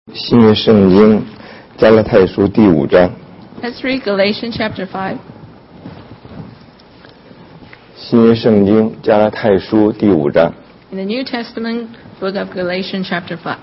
新约圣经加拉太书第5章。 Let's read Galatians chapter 5. 新约圣经加拉太书第5章。 In the New Testament book of Galatians chapter 5.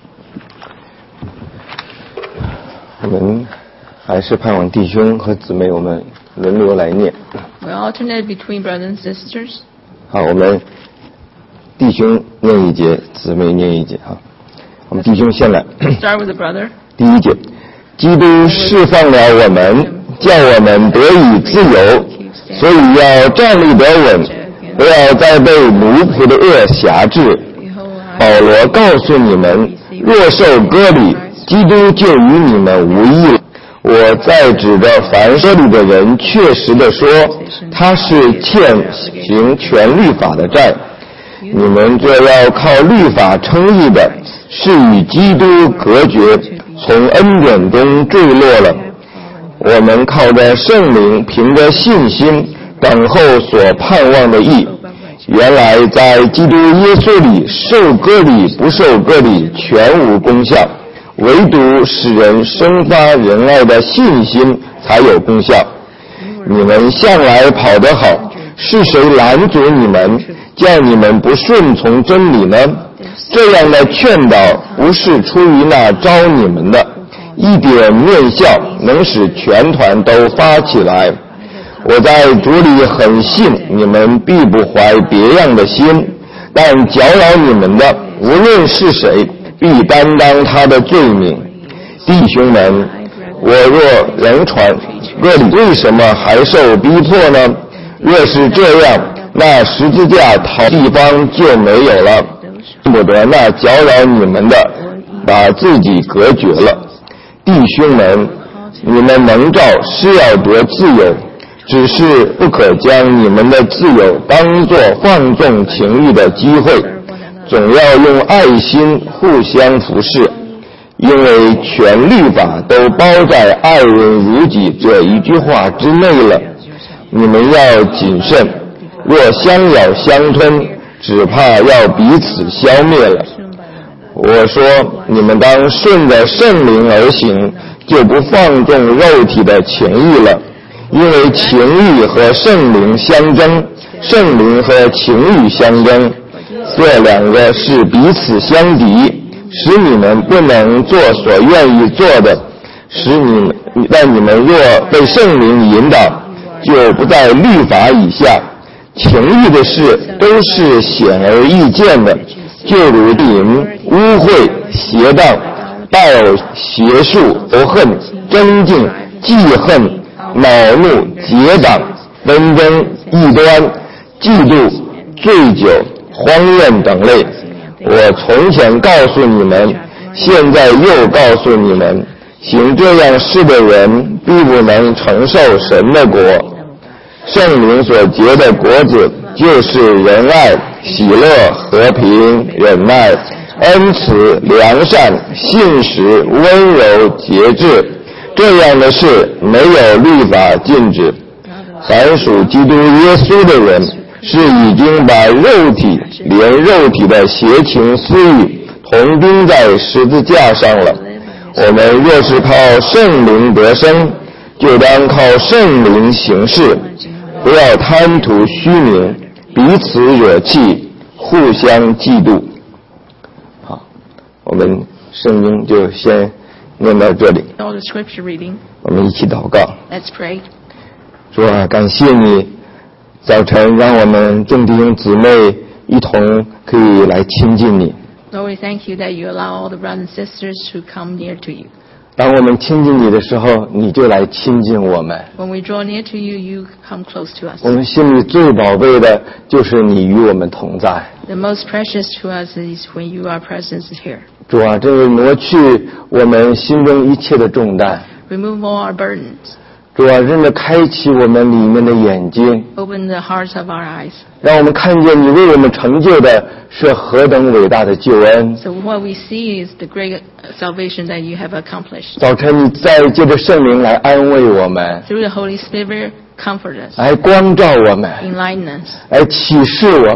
我们还是盼望弟兄和姊妹我们轮流来念。 We alternate between brothers and sisters. 好，我们弟兄念一节，姊妹念一节。好，我们弟兄先来。 Start with the brother. 第一节，基督释放了我们，叫我们得以自由，所以要站立得稳，不要再被奴仆的恶辖制。保罗告诉你们，若受割礼，基督就与你们无异了。我再指着凡割礼的人确实地说，他是欠行全律法的债。你们这要靠律法称义的，是与基督隔绝，从恩典中坠落了。我们靠着圣灵，凭着信心等候所盼望的义。原来在基督耶稣里，受割礼不受割礼全无功效，唯独使人生发仁爱的信心才有功效。你们向来跑得好，是谁拦阻你们，叫你们不顺从真理呢？这样的劝导不是出于那招你们的，一点面笑能使全团都发起来。我在主里很信你们必不怀别样的心，但搅扰你们的无论是谁，必担当他的罪名。弟兄们，我若仍传割礼，为什么还受逼迫呢？若是这样，那十字架逃地方就没有了，不得那搅扰你们的把自己隔绝了。弟兄们，你们蒙召是要得自由，只是不可将你们的自由当作放纵情欲的机会，总要用爱心互相服侍，因为全律法都包在爱人如己这一句话之内了。你们要谨慎，若相咬相吞，只怕要彼此消灭了。我说，你们当顺着圣灵而行，就不放纵肉体的情欲了。因为情欲和圣灵相争，圣灵和情欲相争，这两个是彼此相敌，使你们不能做所愿意做的。但你们若被圣灵引导，就不在律法以下。情欲的事都是显而易见的，就如淫、污秽、邪荡、暴、邪术、仇恨、争竞、记恨、恼怒、结党、纷争、异端、嫉妒、醉酒、荒宴等类。我从前告诉你们，现在又告诉你们，行这样事的人必不能承受神的国。圣灵所结的果子，就是仁爱、喜乐、和平、忍耐、恩慈、良善、信实、温柔、节制。这样的事没有律法禁止。凡属基督耶稣的人，是已经把肉体连肉体的邪情私欲同钉在十字架上了。我们若是靠圣灵得生，就当靠圣灵行事，不要贪图虚名，彼此惹气，互相嫉妒。好，我们圣经就先念到这里。 All the scripture reading. 我们一起祷告。 Let's pray. 主啊，感谢你早晨让我们众弟兄姊妹一同可以来亲近你。 Lord, we thank you that you allow all the brothers and sisters to come near to you. 当我们亲近你的时候，你就来亲近我们。 When we draw near to you, you come close to us. 我们心里最宝贝的就是你与我们同在。 The most precious to us is when you are present here. 主啊，这为挪去我们心中一切的重担。 Remove all our burdens. 主啊，真的开启我们里面的眼睛， Open the hearts of our eyes. 让我们看见你为我们成就的是何等伟大的救恩。 So what we see is the great salvation that you have accomplished. 早晨你再借着圣灵来安慰我们， Through the Holy Spirit, comfort us, 来光照我们， enlighten us, 来启示我们，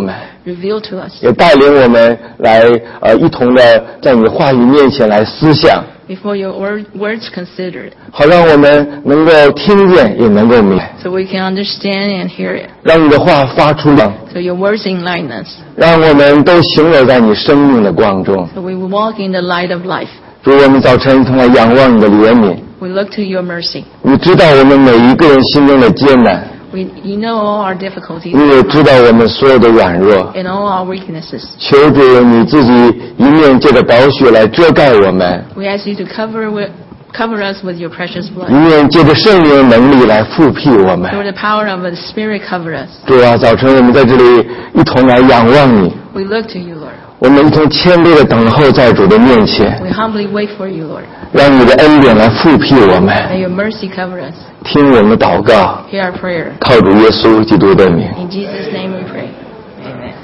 reveal to us. 也带领我们来一同的在你话语面前来思想， Before your words considered, 好让我们能够听见也能够明白， so we can understand and hear it. 让你的话发出亮， So your words enlighten us. 让我们都行走在你生命的光中。 So we will walk in the light of life. 主，我们早晨一同来仰望你的怜悯， We look to your mercy. 你知道我们每一个人心中的艰难， You know all our difficulties 你也知道我们所有的软弱。 and all our weaknesses. 求主你自己一面借着宝血来遮盖我们， We ask you to cover us with your precious 一 blood. 面借着圣灵的能力来复辟我们。 Through the power of the Spirit, cover us. 主啊，早晨我们在这里一同来仰望你， We look to you, Lord. 我们一同谦卑的等候在主的面前， We humbly wait for you, Lord. 让你的恩典来复辟我们。 May your mercy cover us. 听我们的祷告， Hear our prayer. 靠主耶稣基督的名。 In Jesus' name we pray. Amen.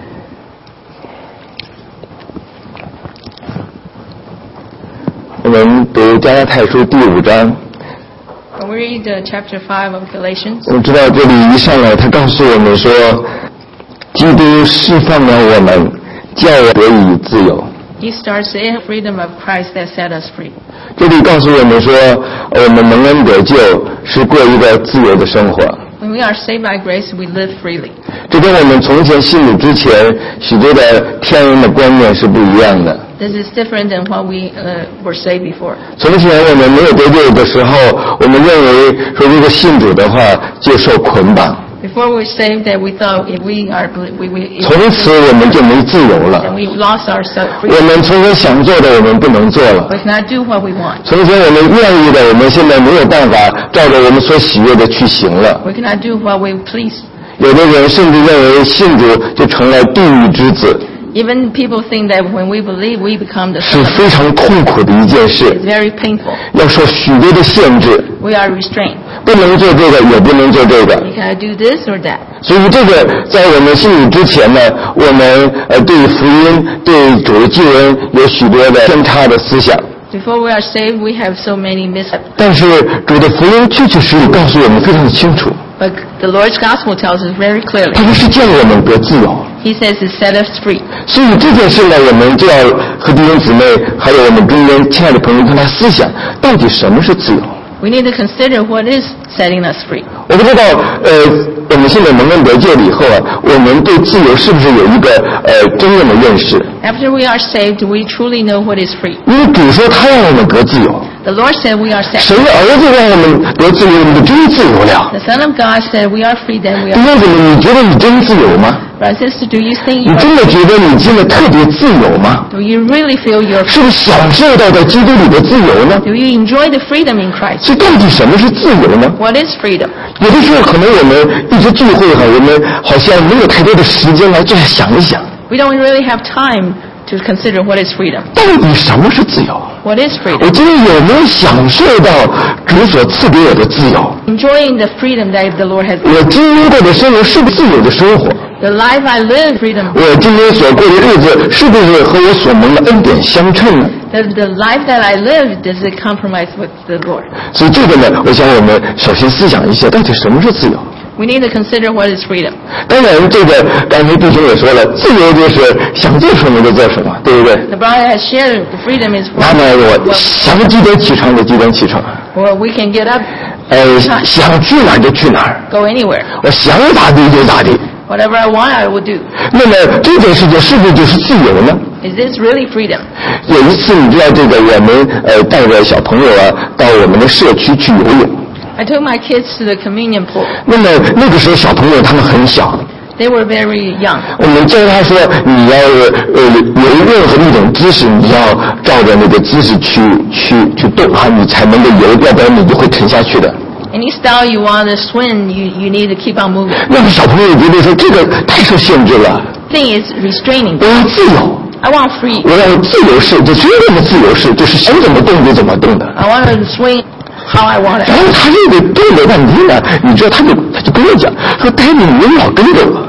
我们读加拉太书第5章， When we read chapter 5 of Galatians, 我们知道这里一上来他告诉我们说，基督释放了我们，叫我得以自由。 he starts the freedom of Christ that set us free. 这里告诉我们说，我们蒙恩得救是过一个自由的生活。 When we are saved by grace, we live freely. 这跟我们从前信主之前许多的天然的观念是不一样的。 This is different than what we were saved before. 从前我们没有得救的时候，我们认为说如果信主的话就受捆绑， Before we were saved, that we thought if we are if 从此我们就没自由 then 了。 we lost our 我 freedom. 们从前想做的我们不能做了。 We cannot do what we want. 从前我们愿意的，我们现在没有办法照着我们所喜悦的去行了。 We cannot do what we please. 有的人甚至认为信主就成了地狱之子， Even people think that when we believe, we become the 是 son of 非常痛苦的一件 God. 事 It's，very painful. 要受许多的限制， We are restrained. 不能做这个，也不能做这个。 We cannot do this or that. 所以这个在我们信主之前呢，我们对福音、对主的救恩有许多的偏差的思想。 Before we are saved, we have so many mishaps. 但是主的福音确确实实告诉我们非常的清楚， But the Lord's gospel tells us very clearly. 他说是叫我们得自由。 He says to set us free. 所以这件事呢，我们就要和弟兄姊妹，还有我们中间亲爱的朋友，跟他思想，到底什么是自由？ We need to consider what is setting us free. 我不知道，我们现在蒙恩得救了以后啊，我们对自由是不是有一个真正的认识？ After we are saved, we truly know what is free. 因为主说他让我们得自由， The Lord said we are set. 神的儿子让我们得自由，我们就真自由了。 The Son of God said we are free, then we 弟 are. 兄姊妹，你觉得你真自由吗？ Brothers and sisters, do you think 你 you 真的觉得你真的特别自由吗？ do you really feel you're 是不是享受到在基督里的自由呢？ do you enjoy the freedom in Christ? 所以到底什么是自由呢？ What is freedom? 有的时候可能我们一直聚会哈，我们好像没有太多的时间来这样想一想， We don't really have time to consider what is freedom. 到底什么是自由？ What is 我 freedom? 今天有没有享受到主所赐给我的自由？ Enjoying the freedom that the Lord has. 我今天过的生活是不是自由的生活？ The life I live, freedom. 我今天所过的日子是不是和我所蒙的恩典相称呢？ The life that I live, does it compromise with the Lord? 所以这个呢，我想我们首先思想一下，到底什么是自由？ We need to consider what is freedom. 当然，这个刚才弟兄也说了，自由就是想做什么就做什么，对不对？ The brother has shared the freedom is 那么我想几点起床就几点起床， or we can get up, 想去哪儿就去哪儿， go anywhere. 我想咋地就咋地。 Whatever I want, I will do. 那么这件事情是不是就是自由呢？ Is this really freedom? 有一次，你知道这个我们带着小朋友啊到我们的社区去游泳。 I took my kids to the communion pool. 那么那个时候小朋友他们很小， They were very young. 我们教他说你要有任何一种姿势，你要照着那个姿势去动啊，你才能够游，要不然你就会沉下去的。 Any style you want to swim, you need to keep on moving. 那个小朋友觉得说这个太受限制了， Thing is restraining. 我要自由， I want free. 我要自由式，就真正的自由式，就是想怎么动就怎么动的。 I want to swing how I want 然 it. 后他这个动了半天呢，你知道他就跟我讲说：“Daddy，你老跟着我。”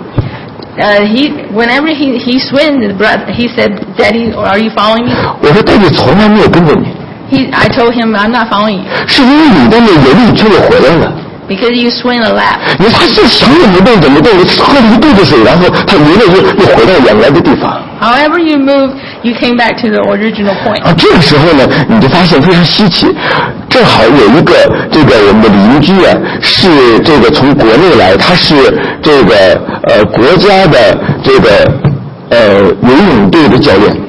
Whenever he swims, he said, "Daddy, are you following me?" 我说：“Daddy 从来没有跟着你， I told him, "I'm not following you. 是因为你在那游泳圈里回来了。 Because you swim a lap. 因为他是想怎么动，喝了一肚子水，然后他游了又回到原来的地方。 However you move, you came back to the original point. 这个时候呢，你就发现非常稀奇，正好有一个我们的邻居啊，是这个从国内来，他是这个国家的这个游泳队的教练。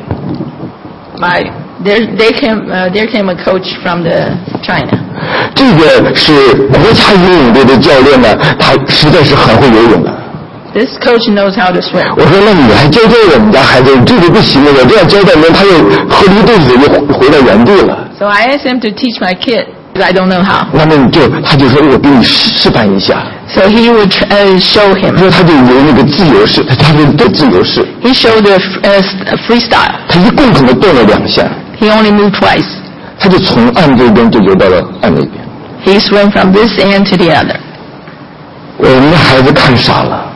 There came a coach from China. 这个是国家游泳队的教练呢，他实在是很会游泳的。 This coach knows how to swim. 我说那你还教我们家孩子，这个不行的，我这样教他们，他又喝了一肚子水就回到原地了。 So I asked him to teach my kid, because I don't know how. 那么他就说我给你示范一下。 So he would show him. 说他就游那个自由式，他的自由式。 He showed the freestyle. 他一共可能动了2下。 He only moved twice. 他就从岸这边就游到了岸那边。 He swam from this end to the other. 我们的孩子看傻了。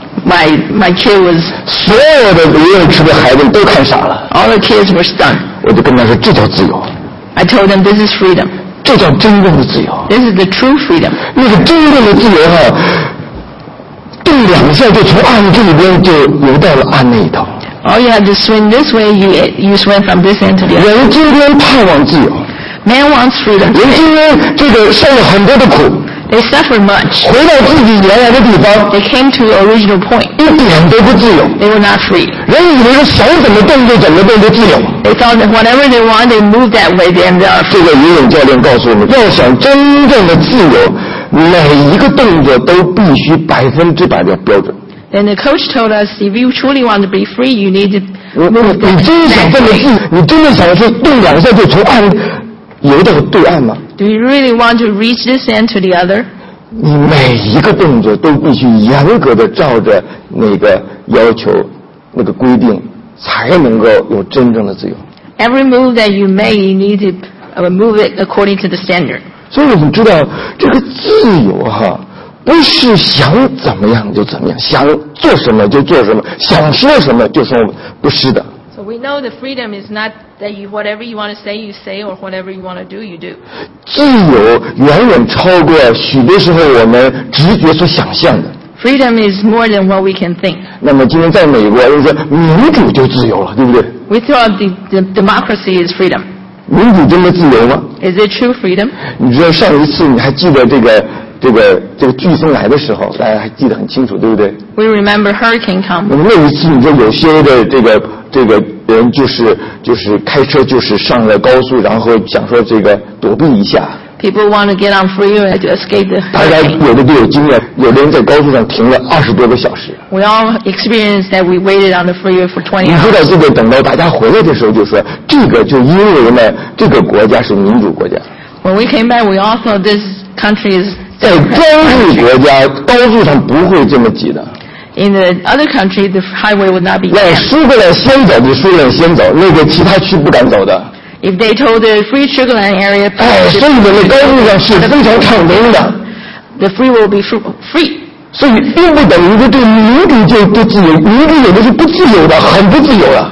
My kid was. 所有的游泳池的孩子都看傻了。 All the kids were stunned. 我就跟他说，这叫自由。 I told them this is freedom. 这叫真正的自由。 This is the true freedom. 那个真正的自由动2下就从岸这里边就游到了岸那一头。 All you have to swim this way, you swim from this end to the other. 人今天盼望自由。 Man wants freedom. 人今天这个受了很多的苦。 They suffered much. 回到自己原来的地方。 They came to the original point. 一点都不自由。 They were not free. 人以为想怎么动就怎么动就自由。 They thought that whatever they want, they move that way, then they are free. 这个游泳教练告诉我们，要想真正的自由，每一个动作都必须100%的标准。 Then the coach told us, if you truly want to be free, you need to move. 你真的想这么自，你真的想说动2下就从岸游到对岸吗？ Do you really want to reach this end to the other? 你每一个动作都必须严格的照着那个要求、那个规定，才能够有真正的自由。 Every move that you make, you need to move it according to the standard. 所以我们知道，这个自由不是想怎么样就怎么样，想做什么就做什么，想说什么就说，不是的。 So we know the freedom is not that whatever you want to say, you say, or whatever you want to do, you do. 自由远远超过许多时候我们直觉所想象的。 Freedom is more than what we can think. 那么今天在美国，人说民主就自由了，对不对？ We thought the democracy is freedom. 民主真的自由吗？ Is it true freedom? 你知道上一次你还记得这个飓风来的时候，大家还记得很清楚，对不对？ We remember hurricane come. 那么那一次，你说有些的这个人就是开车就是上了高速，然后想说这个躲避一下。 People want to get on freeway to escape the 大家 hurricane. 有的都有经验，有的人在高速上停了20多个小时。 We all experienced that we waited on the freeway for 20 你知道 hours. 这个等到大家回来的时候就说，这个就因为呢，这个国家是民主国家。 When we came back, we all thought this country is 在专制国家，高速上不会这么挤的。 In the other country, the highway would not be 让 jammed. 苏格兰先走就苏格兰先走，那个其他区不敢走的。 If they told the free Sugar Land area, 所以呢，那高速上是非常畅通的。 the freeway will be free. 所以并不等于说对民主就自由，民主有的是不自由的，很不自由的。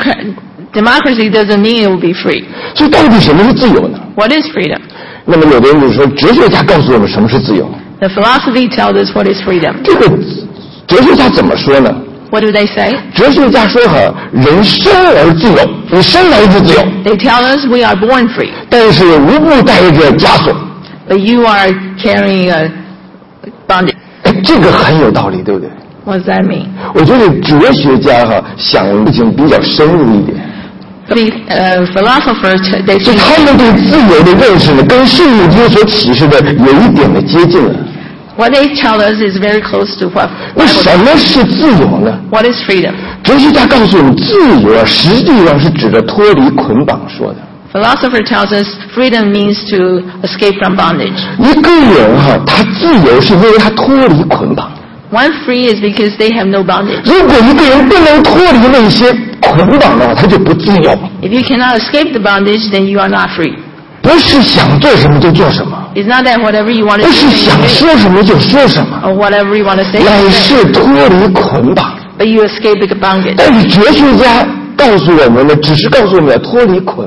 Democracy doesn't mean it will be free. 所以到底什么是自由呢？ What is freedom? 那么有的人就说，哲学家告诉我们什么是自由。 The philosophy tells us what is freedom. 这个哲学家怎么说呢？ What do they say? 哲学家说人生而自由，你生来就自由， They tell us we are born free, 但是无不带着枷锁。 but you are carrying a bondage. 这个很有道理，对不对？ What does that mean? 我觉得哲学家想的事情比较深入一点。 The philosophers, they 就 think 他们对自由的认识呢，跟圣经所启示的有一点的接近了。 what they tell us is very close to what 那 Bible 什么是自由呢？ What is freedom? 哲学家告诉我们，自由实际上是指着脱离捆绑说的。 Philosopher tells us freedom means to escape from bondage. 一个人他自由是因为他脱离捆绑。 One free is because they have no bondage. 如果一个人不能脱离那些捆绑的话，他就不自由。 If you cannot escape the bondage, then you are not free. 不是想做什么就做什么， It's not that whatever you want to 不 do, 是 then 想 you do, 说什么就说什么， or whatever you want to say, 乃 you 是 say. 脱离捆绑。 But you escape the bondage. 但是哲学家告诉我们的，只是告诉我们要脱离捆绑。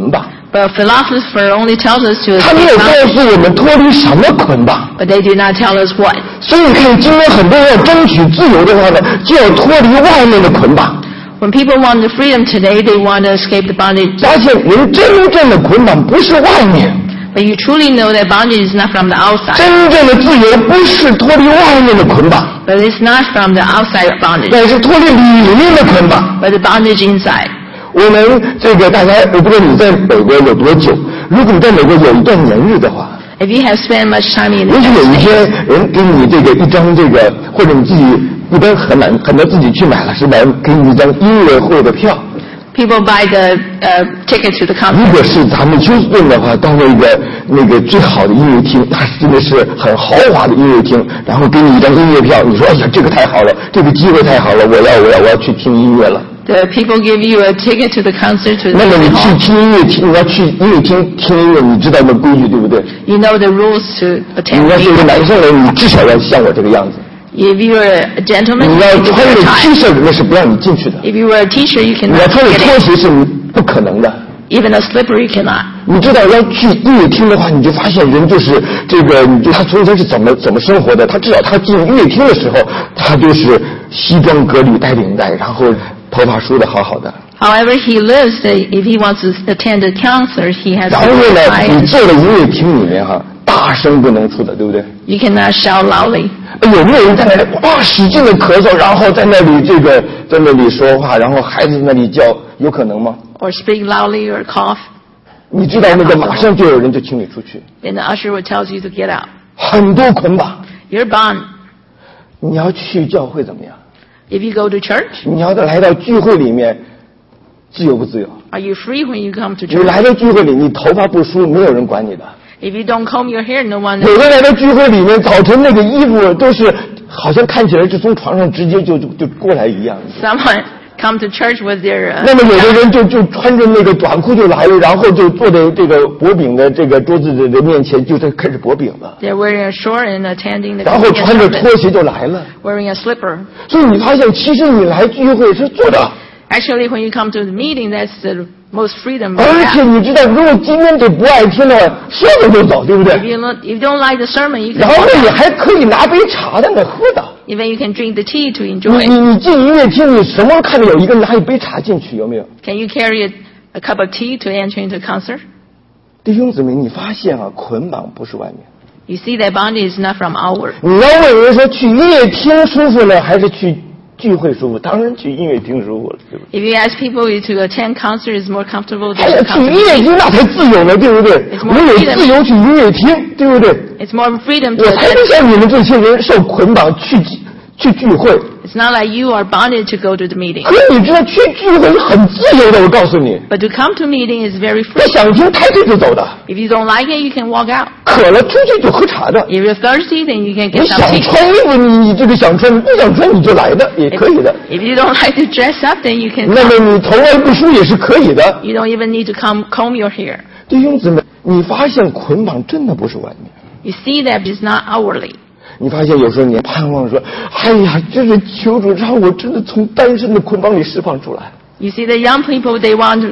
But philosopher only tells us to 他没有 escape 告 bondage, 诉我们脱离什么捆绑。 but they do not tell us what. 所以你看，今天很多人要争取自由的话呢，就要脱离外面的捆绑。 When people want the freedom today, they want to escape the bondage. 发现人真正的捆绑不是外面， But you truly know that bondage is not from the outside, 真正的自由不是脱离外面的捆绑， but it's not from the outside bondage, 乃是脱离里面的捆绑。 but the bondage inside. 我们这个大家，我不知道你在美国有多久，如果你在美国有一段年日的话， If you have spent much time in the 也许有一 States, 天人给你这个一张这个，或者你自己一般很难自己去买了，是吧？给你一张音乐会的票。 people buy the ticket to the 如 concert. 果是咱们休斯顿的话，到那个最好的音乐厅，那真的是很豪华的音乐厅，然后给你一张音乐票，你说哎呀，这个太好了，这个机会太好了，我要去听音乐了。 The people give you a ticket to the concert to the 那么你 music 去 hall. 听音乐厅，你要去音乐厅听音乐，你知道那规矩对不对？ You know the rules to 你 attend. 要是一个男生人，你至少要像我这个样子。 If you are a gentleman, 你 you 要 need to 穿 wear 着 a T tie. 恤，那是不让你进去的。 If you wear a t-shirt, you 你要 cannot 穿着 get 拖 in. 鞋是不可能的。 Even a slipper, you cannot. 你知道要去音乐厅的话，你就发现人就是这个，他从前是怎么生活的？他至少他进音乐厅的时候，他就是西装革履带领带，然后头发梳得好好的。 However he lives, if he wants to attend a concert, he has 然后 to 呢， tie 你 and 坐在音乐厅里面哈，大声不能出的，对不对？ you cannot shout loudly. 有没有人在那里哇使劲的咳嗽，然后在那里说话，然后孩子在那里叫，有可能吗？ Or speak loudly or cough, 你知道那个马上就有人就请你出去， then the usher will tell you to get out. 很多捆绑。 You're bound. 你要去教会怎么样？ If you go to church, 你要来到聚会里面，自由不自由？ are you free when you come to 你 church? 来到聚会里，你头发不梳，没有人管你的。 If you don't comb your hair, no one. 有的来到聚会里面，早晨那个衣服都是好像看起来是从床上直接就过来一样。 Someone come to church with their 那么有的人就穿着那个短裤就来了，然后就坐在这个薄饼的这个桌子的面前，就在开始薄饼了， they're wearing a short and attending the 然后 communion 穿着 service, 拖鞋就来了。 wearing a slipper. 所以你发现，其实你来聚会是坐的， Actually, when you come to the meeting, that's the most freedom you 而且 have. 你知道，如果今天这不爱听的话，说走就走，对不 If 对？ you don't like the sermon, you can 然后 walk 你 out. 还可以拿杯茶在那喝的。 Even you can drink the tea to 你 enjoy. 你进音乐厅，你什么时候看到有一个人拿一杯茶进去？有没有？ Can you carry a cup of tea to enter into a concert? 弟兄姊妹，你发现啊，捆绑不是外面。 You see that bondage is not from outward. 你要问人说去音乐厅舒服呢，还是去聚会舒服？当然去音乐厅舒服了，对不对？ If you ask people to attend concert is more comfortable 哎 than 呀， to 去 come 音 to 乐 meeting. 厅那才自由呢，对不对？ It's 我 more 有 freedom. 自由去音乐厅，对不对？ It's more freedom to 我才 attend. 不像你们这些人受捆绑去聚会。 It's not like you are bonded to go to the meeting. 可你知道去聚会是很自由的，我告诉你， But to come to meeting is very 我 free. 想听开车就走的， If you don't like it, you can walk out. 渴了出去就喝茶的。 If you're thirsty, then you can 你 get some 想 tea. 穿衣服，你这个想穿，你不想穿你就来的，也可以的。 If you don't like to dress up, then you can 那 come. 么你头发不梳也是可以的。 You don't even need to comb your hair. 弟兄姊妹，你发现捆绑真的不是外面。 You see that it's not outwardly. 你发现有时候你盼望说，哎呀，真是求主让我真的从单身的捆绑里释放出来。 You see the young people, they want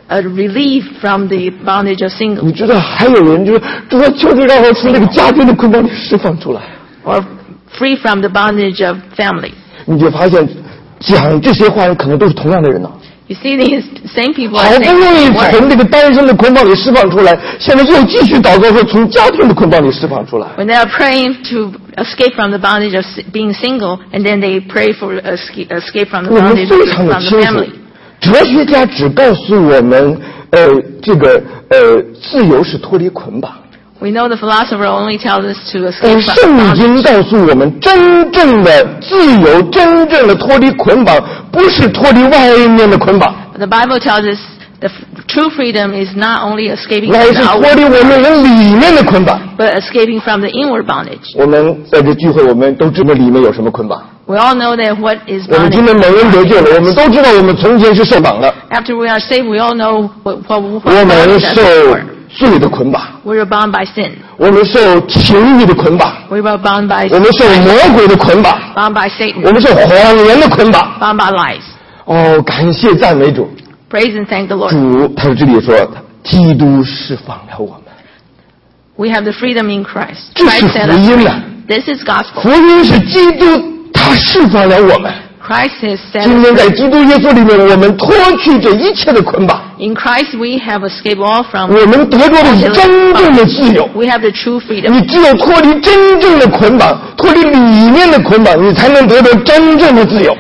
relief from the bondage of single, 你知道还有人就是主说求主让我从这个家庭的捆绑里释放出来。 or free from the bondage of family. 你就发现讲这些话人可能都是同样的人呢。 You see these same people 好 are 不 saying 容易 the same 从 word. 这个单身的捆绑里释放出来，现在又继续祷告说从家庭的捆绑里释放出来。 When they are praying to escape from the bondage of being single, and then they pray for escape from the 我们 bondage 非常的 from the 清楚 family. 哲学家只告诉我们，自由是脱离捆绑。 We know the philosopher only tells us to escape from 圣 bondage. 经告诉我们，真正的自由，真正的脱离捆绑，不是脱离外面的捆绑， The Bible tells us the true freedom is not only escaping 乃 from 是 the 脱 outward, 离我们人里面的捆绑。 but escaping from the inward bondage. 我们在这聚会，我们都知道里面有什么捆绑。 We all know that what is 我们今 bondage. 天每人得救了，我们都知道我们从前是受绑的， After we are saved, we all know what 我 bondage 们 is 受 for. 罪的捆绑， We were bound by sin. 我们受情欲的捆绑， We were bound by 我们受魔鬼的捆绑， bound by Satan. 我们受谎言的捆绑。 Bound by lies. 哦，感谢赞美主， Praise and thank the Lord. 主他这里说， 基督释放了我们。 We have the freedom in Christ. 这是 Christ set 福 us 音 free. 啊！ This is gospel. 福音是基督他释放了我们。 Christ has set 今 us 天在 free. 基督耶稣里面，我们脱去这一切的捆绑， In Christ we have escaped all from 我们得着的是真正的自由。 We have the true freedom. 你只有脱离真正的捆绑，脱离里面的捆绑，你才能得到真正的自由。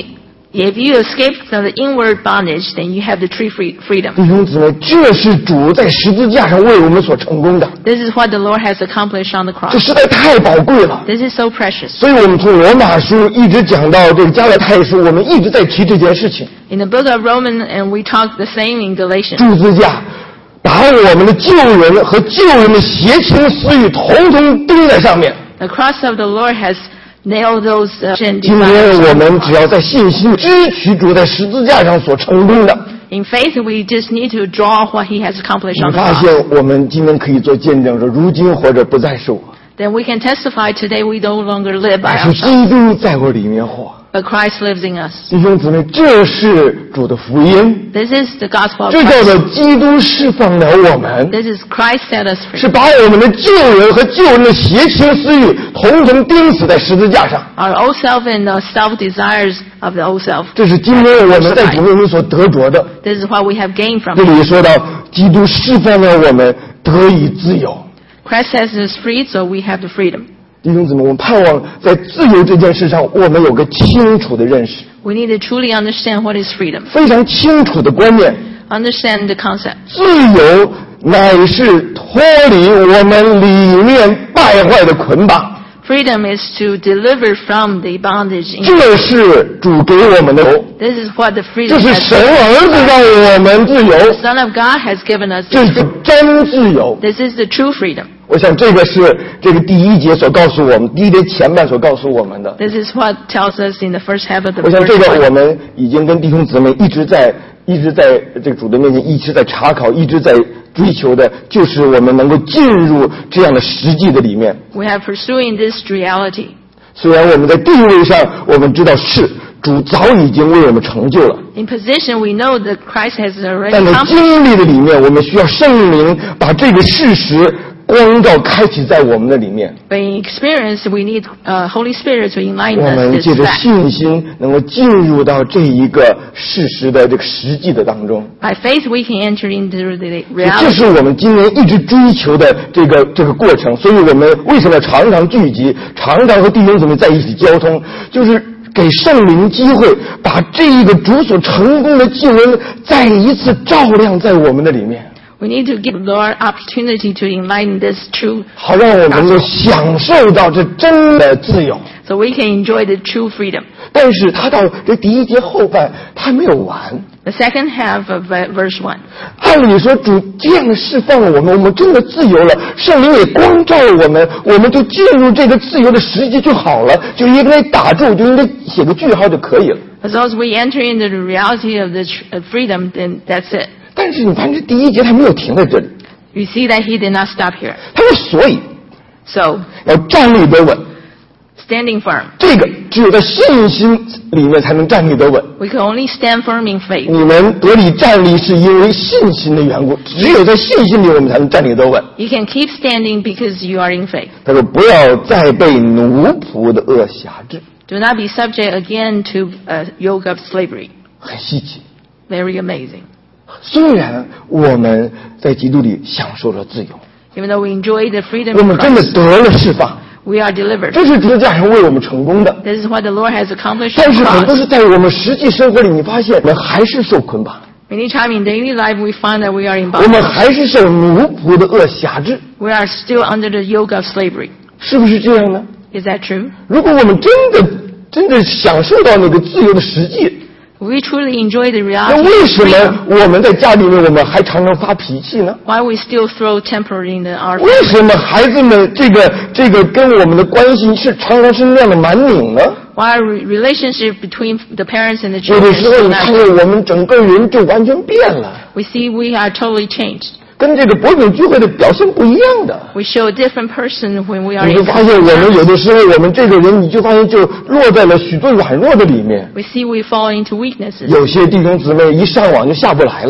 If you escape from the inward bondage, then you have the true freedom. 弟兄姊妹，这是主在十字架上为我们所成功的， This is what the Lord has accomplished on the 这 cross. 实在太宝贵了。 This is so precious. 所以我们从罗马书一直讲到这个加拉太书，我们一直在提这件事情。 In the book of Romans, and we talk the same in Galatians. 十字架把我们的旧人和旧人的邪情私欲统统钉在上面。 The cross of the Lord has nailed those sin 今天 desires. 我们只要在信心支取主在十字架上所成功的， In faith, we just need to draw what He has accomplished 你 on the 发 cross. 现我们今天可以做见证说，如今活着不再是我， Then we can testify today we no longer live by 而是 ourselves, 基督在我里面活。 but Christ lives in us. 弟兄姊妹，这是主的福音， This is the gospel of 这叫做 Christ. 基督释放了我们， This is Christ set us 是 free. 把我们的旧人和旧人的邪情私欲统统钉死在十字架上。 Our old self and the self-desires of the old self. 这是今天我们在主里面所得着的。 This is what we have gained from 这 Him. 里说到，基督释放了我们，得以自由。 Christ sets us free, so we have the freedom. 弟兄姊妹，我们盼望在自由这件事上，我们有个清楚的认识， We need to truly understand what is freedom. 非常清楚的观念。 Understand the concept. 自由乃是脱离我们里面败坏的捆绑， Freedom is to deliver from the bondage. In 这是主给我们的。 This is what the 这 freedom 是 has 神 given 儿子 us. 让我们自由， The Son of God has given us 这 this 是 freedom. 真自由。 This is the true freedom. 我想这个是这个第一节所告诉我们，第一节前半所告诉我们的。 This is what tells us in the first half of the 我想这 verse 个我 1. 们已经跟弟兄姊妹一直在这个主的面前一直在查考，一直在追求的，就是我们能够进入这样的实际的里面。 We have pursuing this reality. 虽然我们在地位上我们知道是主早已经为我们成就了， In position, we know that Christ has already 但在 accomplished. 经历的里面，我们需要圣灵把这个事实光照开启在我们的里面。 But in experience, we need Holy Spirit to enlighten 我 us 们 this 借着 fact. 信心能够进入到这一个事实的这个实际的当中。 By faith, we can enter into the 这 reality. 是我们今年一直追求的这个过程，所以我们为什么常常聚集，常常和弟兄姊妹在一起交通，就是给圣灵机会，把这一个主所成功的救恩再一次照亮在我们的里面， We need to give the Lord opportunity to enlighten this truth, 好让我们能够享受到这真的自由。 so we can enjoy the true freedom. 但是他到这第一节后半，他还没有完。 The second half of verse 1. 按理说，主这样的释放了我们，我们真的自由了，圣灵也光照了我们，我们就进入这个自由的实际就好了，就应该打住，就应该写个句号就可以了。 As long as we enter into the reality of the freedom, then that's it. 但是你发现这第一节他没有停在这里， You see that he did not stop here. 他说所以 So, 要站立得稳， standing firm. 这个只有在信心里面才能站立得稳。 We can only stand firm in faith. 你们得以站立是因为信心的缘故，只有在信心里我们才能站立得稳。 You can keep standing because you are in faith. 他说不要再被奴仆的恶辖制， Do not be subject again to a yoke of slavery. 很稀奇。 Very amazing. 虽然我们在基督里享受了自由， Even though we enjoy the freedom 我 of 们真的 Christ, 得了释放， we are delivered. 这是十字架上为我们成功的。 This is what the Lord has accomplished 但 on 是 the 很多 cross. 是在我们实际生活里，你发现我们还是受捆绑， Many times in daily life, we find that we are in 我们 bondage. 还是受奴仆的恶辖制， We are still under the yoke of slavery. 是不是这样呢？ Is that true? 如果我们真的享受到那个自由的实际， We truly enjoy the 那 reality 为 of 什 freedom. 么我们在家里面我们还常常发脾气呢？ Why we still throw temper in our 为 family? 什么孩子们这个跟我们的关系常常是那样的蛮拧呢？ Why relationship between the parents and the 有 children 的 is 时候 so 你看 natural? 见我们整个人就完全变了， We see we are totally changed. 跟这个博景聚会的表现不一样的。 We show a different person when we are 你就 in 发现我们有 service. 的时候，我们这个人，你就发现就落在了许多软弱的里面。 We see we fall into weaknesses. 有些弟兄姊妹一上网就下不来了，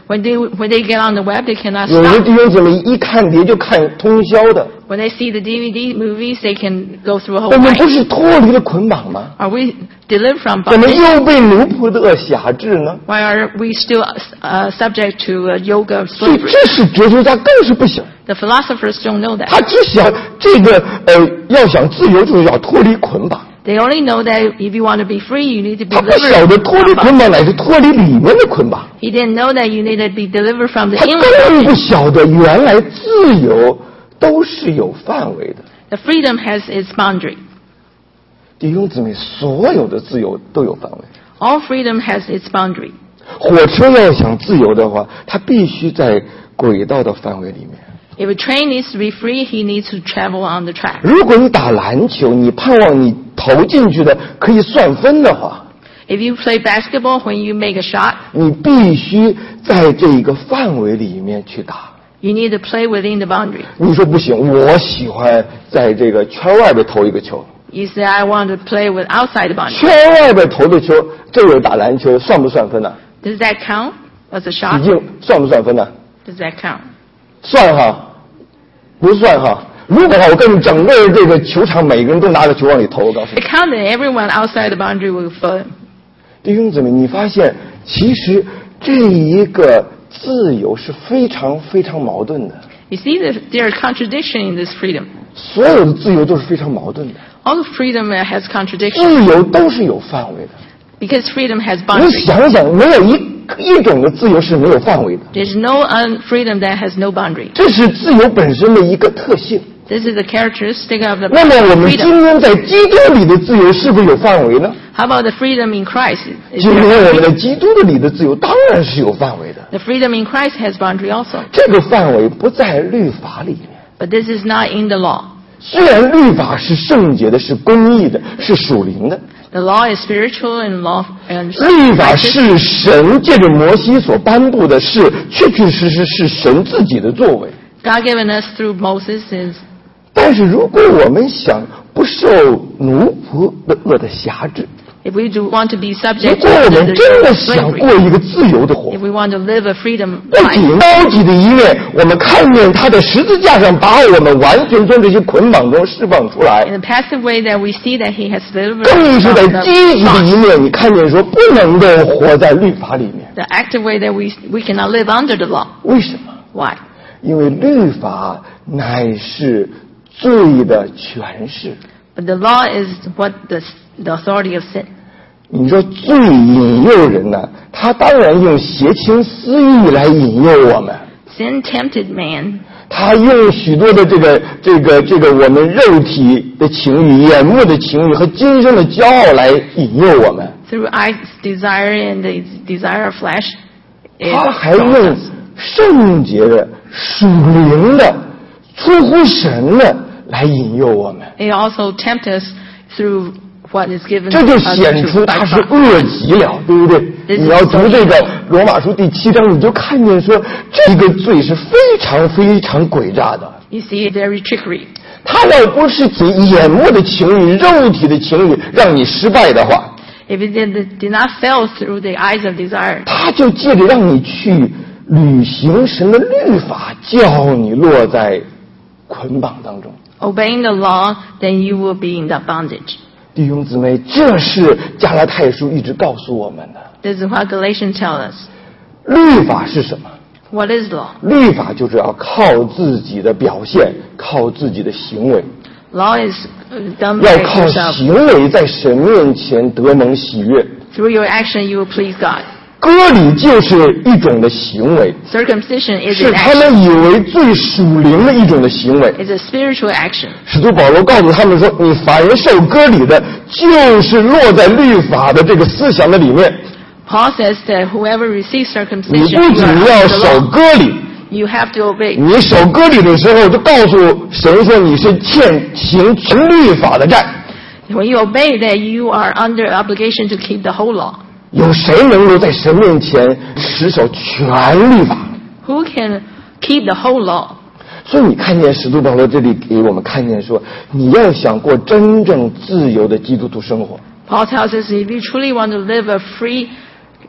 When they get on the web, they cannot 有的 stop. 弟兄姊妹一看碟就看通宵的。 When they see the DVD movies, they can go through a 我 whole 们 night. 不是脱离了捆绑吗？ Are we delivered from 我们 bondage? 又被奴仆的恶辖制呢？ Why are we still subject to a yoke of 所以 slavery? 这是哲学家更是不行， The philosophers don't know that. 他只想这个要想自由就是要脱离捆绑， They only know that if you want to be free, you need to be 他不晓 delivered 得脱离 from 捆 bondage. 绑乃是脱离里面的捆绑， He didn't know that you need to be delivered from the 他 inward 更不 bondage. 晓得原来自由都是有范围的。 The freedom has its boundary. 弟兄姊妹，所有的自由都有范围。 All freedom has its boundary. 火车要想自由的话，它必须在轨道的范围里面。 If a train needs to be free, he needs to travel on the track. 如果你打篮球，你盼望你投进去的可以算分的话， If you play basketball, when you make a shot, 你必须在这一个范围里面去打。 you need to play within the boundary. 你说不行，我喜欢在这个圈外边投一个球。 You say, I want to play with outside the boundary. 圈外边投的球，这有打篮球算不算分呢？ Does that count as a 已 shot? 经算不算分呢？ Does that count? 算哈，不算哈。如果我跟你整个这个球场每个人都拿着球往里投，我告诉 It 你， counted. Everyone outside the boundary will fall. 弟兄姊妹，你发现其实这一个自由是非常非常矛盾的， You see, there are contradiction in this freedom. 所有的自由都是非常矛盾的， All freedom has contradiction 自由都是有范围的。 because freedom has 你 boundaries. 想想，没有一种的自由是没有范围的， There's no freedom that has no boundary. 这是自由本身的一个特性。 This is a characteristic of the 那么我们今 freedom. 天在基督里的自由是不是有范围呢？ How about the freedom in Christ? Is 今 there 天我们 boundary? 的基督的里的自由当然是有范围的， The freedom in Christ has boundary also. 这个范围不在律法里面。 But this is not in the law. 虽然律法是圣洁的、是公义的、是属灵的， The law is spiritual and law and 律法 righteous. 是神借着摩西所颁布的，是确确实实是神自己的作为。 God given us through Moses is. 但是如果我们想不受奴仆的恶的辖制， If we do want to be 如 subject 果我 to 们 the 真的想 slavery, 过一个自由的活 if，we want to live a freedom 在 life, 顶高级的一面，我们看见他的十字架上把我们完全从这些捆绑中释放出来。 in the passive way that we see that He has delivered 更 us 是在 from the 积极的 cross. 一面，你看见说不能够活在律法里面， The active way that we cannot live under the law. 为什么？ Why? 因为律法乃是罪的权势。 But the law is what the authority of sin. 你说罪引诱人呢、他当然用邪情私欲来引诱我们， Sin tempted man. 他用许多的这个我们肉体的情欲、眼目的情欲和今生的骄傲来引诱我们。 Through eyes desire and the desire of flesh, it 他还 draws 用 us. 圣洁的、属灵的、出乎神的来引诱我们， It also tempts us through what is given 这就 us 显出 to 他 by 是 God. 恶极了，对不对？ This is 你要读 so 这个 evil. 罗马书第7章，你就看见说这个罪是非常非常诡诈的。 You see, very trickery. 他要不是以眼目的情欲、肉体的情欲让你失败的话， If it did not fail through the eyes of desire, 他就借着让你去履行神的律法，叫你落在捆绑当中。 obeying the law, then you will be in that bondage. 弟兄姊妹，这是加拉太书一直告诉我们的。 This is what Galatians tell us. 律法是什么？ What is law? 律法就是要靠自己的表现，靠自己的行为， Law is done 要 by 靠 yourself. 行为在神面前得蒙喜悦。 Through your action, you will please God. 割礼就是一种的行为， Circumcision is 是 an 他 action. 们以为最属灵的一种的行为。 It's a spiritual action. 使徒保罗告诉他们说：“你凡受割礼的，就是落在律法的这个思想的里面。 Paul says that whoever receives 你 circumcision, 不 you 仅 are 要 under the 守 law. 割礼， You have to obey. 你守割礼的时候，就告诉神说你是欠行全律法的债。 When you obey that, you are under obligation to keep the whole law. 有谁能够在神面前持守全律法？ Who can keep the whole law? 所以你看见使徒保罗这里给我们看见说，你要想过真正自由的基督徒生活， Paul tells us if you truly want to live a free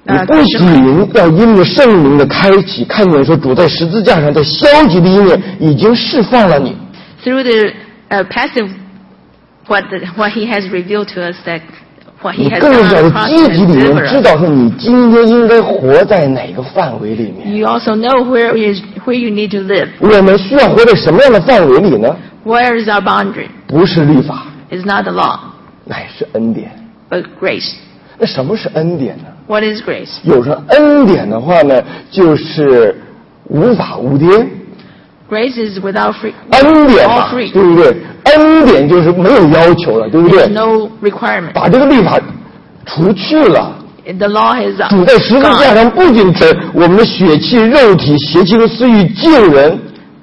你不仅要因着圣灵的开启，看见说主在十字架上在消极的一面已经释放了你。 Through the passive, what he has revealed to us, that what he 你 has 更 done 要 on 在 the cross 积 to 极里面 deliver 知 us. 道说你今天应该活在哪个范围里面。 You also know where you need to live. 我们需要活在什么样的范围里呢？ Where is our boundary? 不是律法， It's not the law, 乃是恩典。 but grace. 那什么是恩典呢？ What is grace? 有上恩典的话呢，就是无法无天。 Grace is without free, 恩典 all 嘛， free. 对不对？恩典就是没有要求了，对不对 There's？ no requirement. 把这个律法除去了。 The law is 主在十字架 gone. 上不仅是我们的血气、肉体、邪气和私欲救人，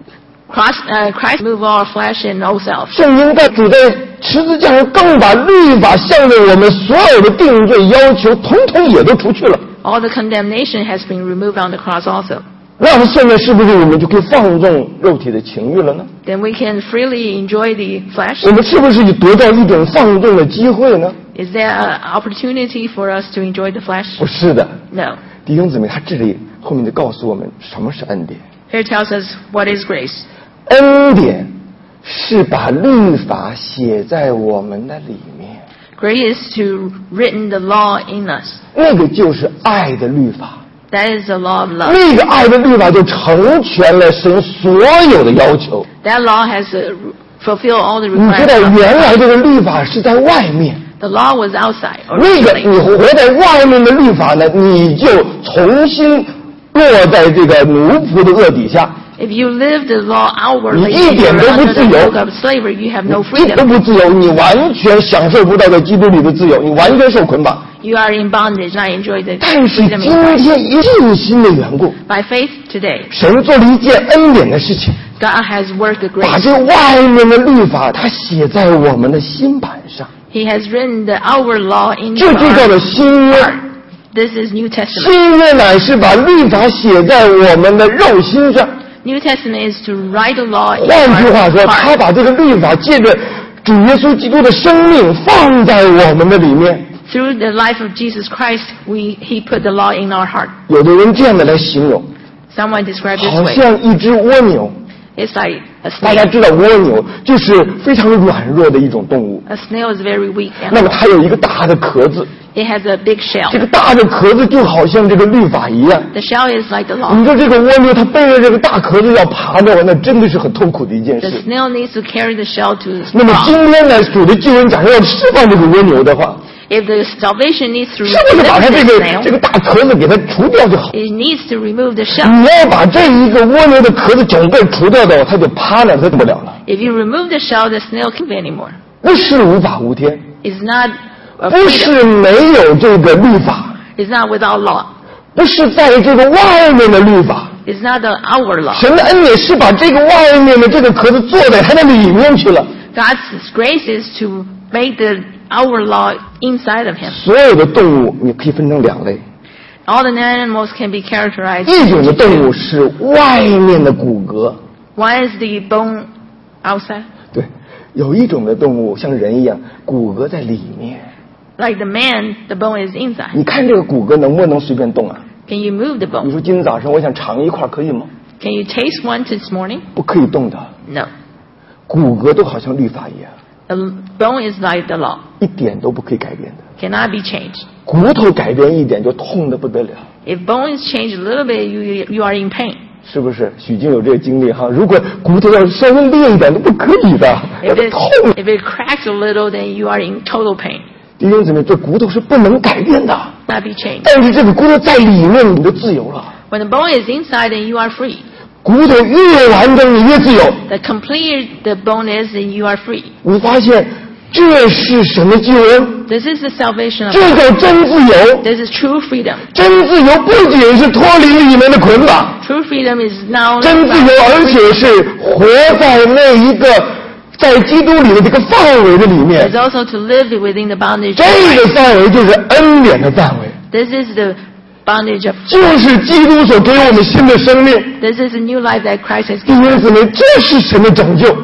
Christ remove all flesh and no self. 圣经在主在十字架上更把律法向着我们所有的定罪要求，统统也都除去了。 All the condemnation has been removed on the cross also. 那么现在是不是我们就可以放纵肉体的情欲了呢？ Then we can freely enjoy the flesh. 我们是不是也得到一种放纵的机会呢？ Is there an opportunity for us to enjoy the flesh? 不是的， No. 弟兄姊妹，他这里后面就告诉我们什么是恩典。 Here tells us what is grace. 恩典是把律法写在我们的里面， Grace is to written the law in us. 那个就是爱的律法。 That is the law of love. 那个爱的律法就成全了神所有的要求。 That law has fulfilled all the 你知道 requirements. 原来这个律法是在外面， The law was outside 那个 originally. 你活在外面的律法呢，你就重新落在这个奴仆的恶底下， If you live the law outwardly, 你一点 you're 都不 under 自 the 由。 yoke of slavery. You have no 一点都 freedom. 不自由，你完全享受不到在基督里的自由，你完全受捆绑。 You are in bondage, not enjoy the 但是 freedom 今 in Christ. 天一信心的缘故， By faith today, 神做了一件恩典的事情， God has worked the 把 grace. 这外面的律法，它写在我们的心版上， He has written the outward law in 这就叫做 our 新约。 heart. This is New Testament. 新约乃是把律法写在我们的肉心上。 New Testament is to write the law in 换句话 our 说，他 heart. 把这个律法借着主耶稣基督的生命放在我们的里面。 Through the life of Jesus Christ, He put the law in our heart. 有的人这样的来形容， Someone described this 好 way. 像一只蜗牛。 It's like a 大家 snail. 知道蜗牛就是非常软弱的一种动物， A snail is very weak 那么 animal. 它有一个大的壳子， It has a big shell. 这个大的壳子就好像这个律法一样。 The shell is like the 你 law. 说这个蜗牛它背着这个大壳子要爬的话，那真的是很痛苦的一件 The 事。 snail needs to carry the shell to the 那么 cross. 今天呢，主的救恩假如要释放这个蜗牛的话， If the salvation needs to 是不是把它 remove 这 the 个 snail, 这个大壳子给它除掉就好？ it needs to remove the shell. 你要把这一个蜗牛的壳子整个除掉的话，它就趴那，它动不了了。 If you remove the shell, the snail can't be anymore. 那是无法无天， It's not a 不 freedom. 是没有这个律法， It's not without law. 不是在这个外面的律法。 It's not the outward law. 神的恩典是把这个外面的这个壳子做在它的里面去了。 God's grace is to make the outward law inside of Him. 所有的动物你可以分成两类， All the animals can be characterized. 一种的动物是外面的骨骼， One is the bone outside, 对，有一种的动物像人一样，骨骼在里面。 like the man, the bone is inside. 你看这个骨骼能不能随便动啊？ Can you move the 你 bone? 说今天早上我想尝一块可以吗？ Can you taste one this morning? 不可以动的， No. 骨骼都好像律法一样， The bone is like the law. 一点都不可以改变的。 Cannot be changed. 骨头改变一点就痛得不得了， If bone is changed a little bit, you are in pain. 是不是？许静有这个经历哈，如果骨头要稍微裂一点都不可以的， If 那 it, 痛。 if it cracks a little, then you are in total pain. 弟兄姊妹，这骨头是不能改变的， Not be changed. 但是这个骨头在里面，你就自由了。 When the bone is inside, then you are free. 骨头越完整，你越自由。 The complete the bone is, then you are free. 你发现这是神的救恩， This is the salvation of 这 God. 叫真自由。 This is true freedom. 真自由不仅是脱离了里面的捆绑， True freedom is not 真 only 自由，而且是活在那一个在基督里的这个范围的里面 is。also to live within the bondage of 这 Christ. 个范围就是恩典的范围， This is the bondage of 就是基督所给我们新的生命。 This is a new life that Christ has 弟 given 兄 us. 姊妹，这是神的拯救。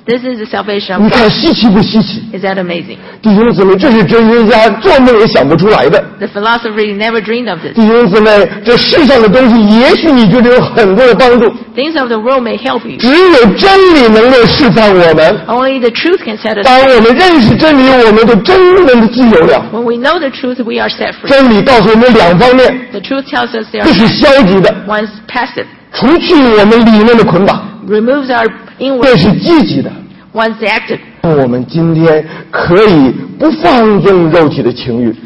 This is the salvation 你 of 看 God. 稀奇不稀奇？ Is that amazing? 弟兄姊妹，这是哲学家做梦也想不出来的。 The philosopher never dreamed of this. 弟兄姊妹，这世上的东西也许你觉得有很多的帮助， Things of the world may help you. 只有真理能够释放我们。 Only the truth can set us 当 free. 我们认识真理，我们就真正的自由了。 When we know the truth, we are set free. 真理告诉我们两方面， The truth tells us there 这 are 是消极的， one's passive, 除去我们里面的捆绑； removes our 这 inward, 是积极的。 one's active. 我们今天可以不放纵肉体的情欲，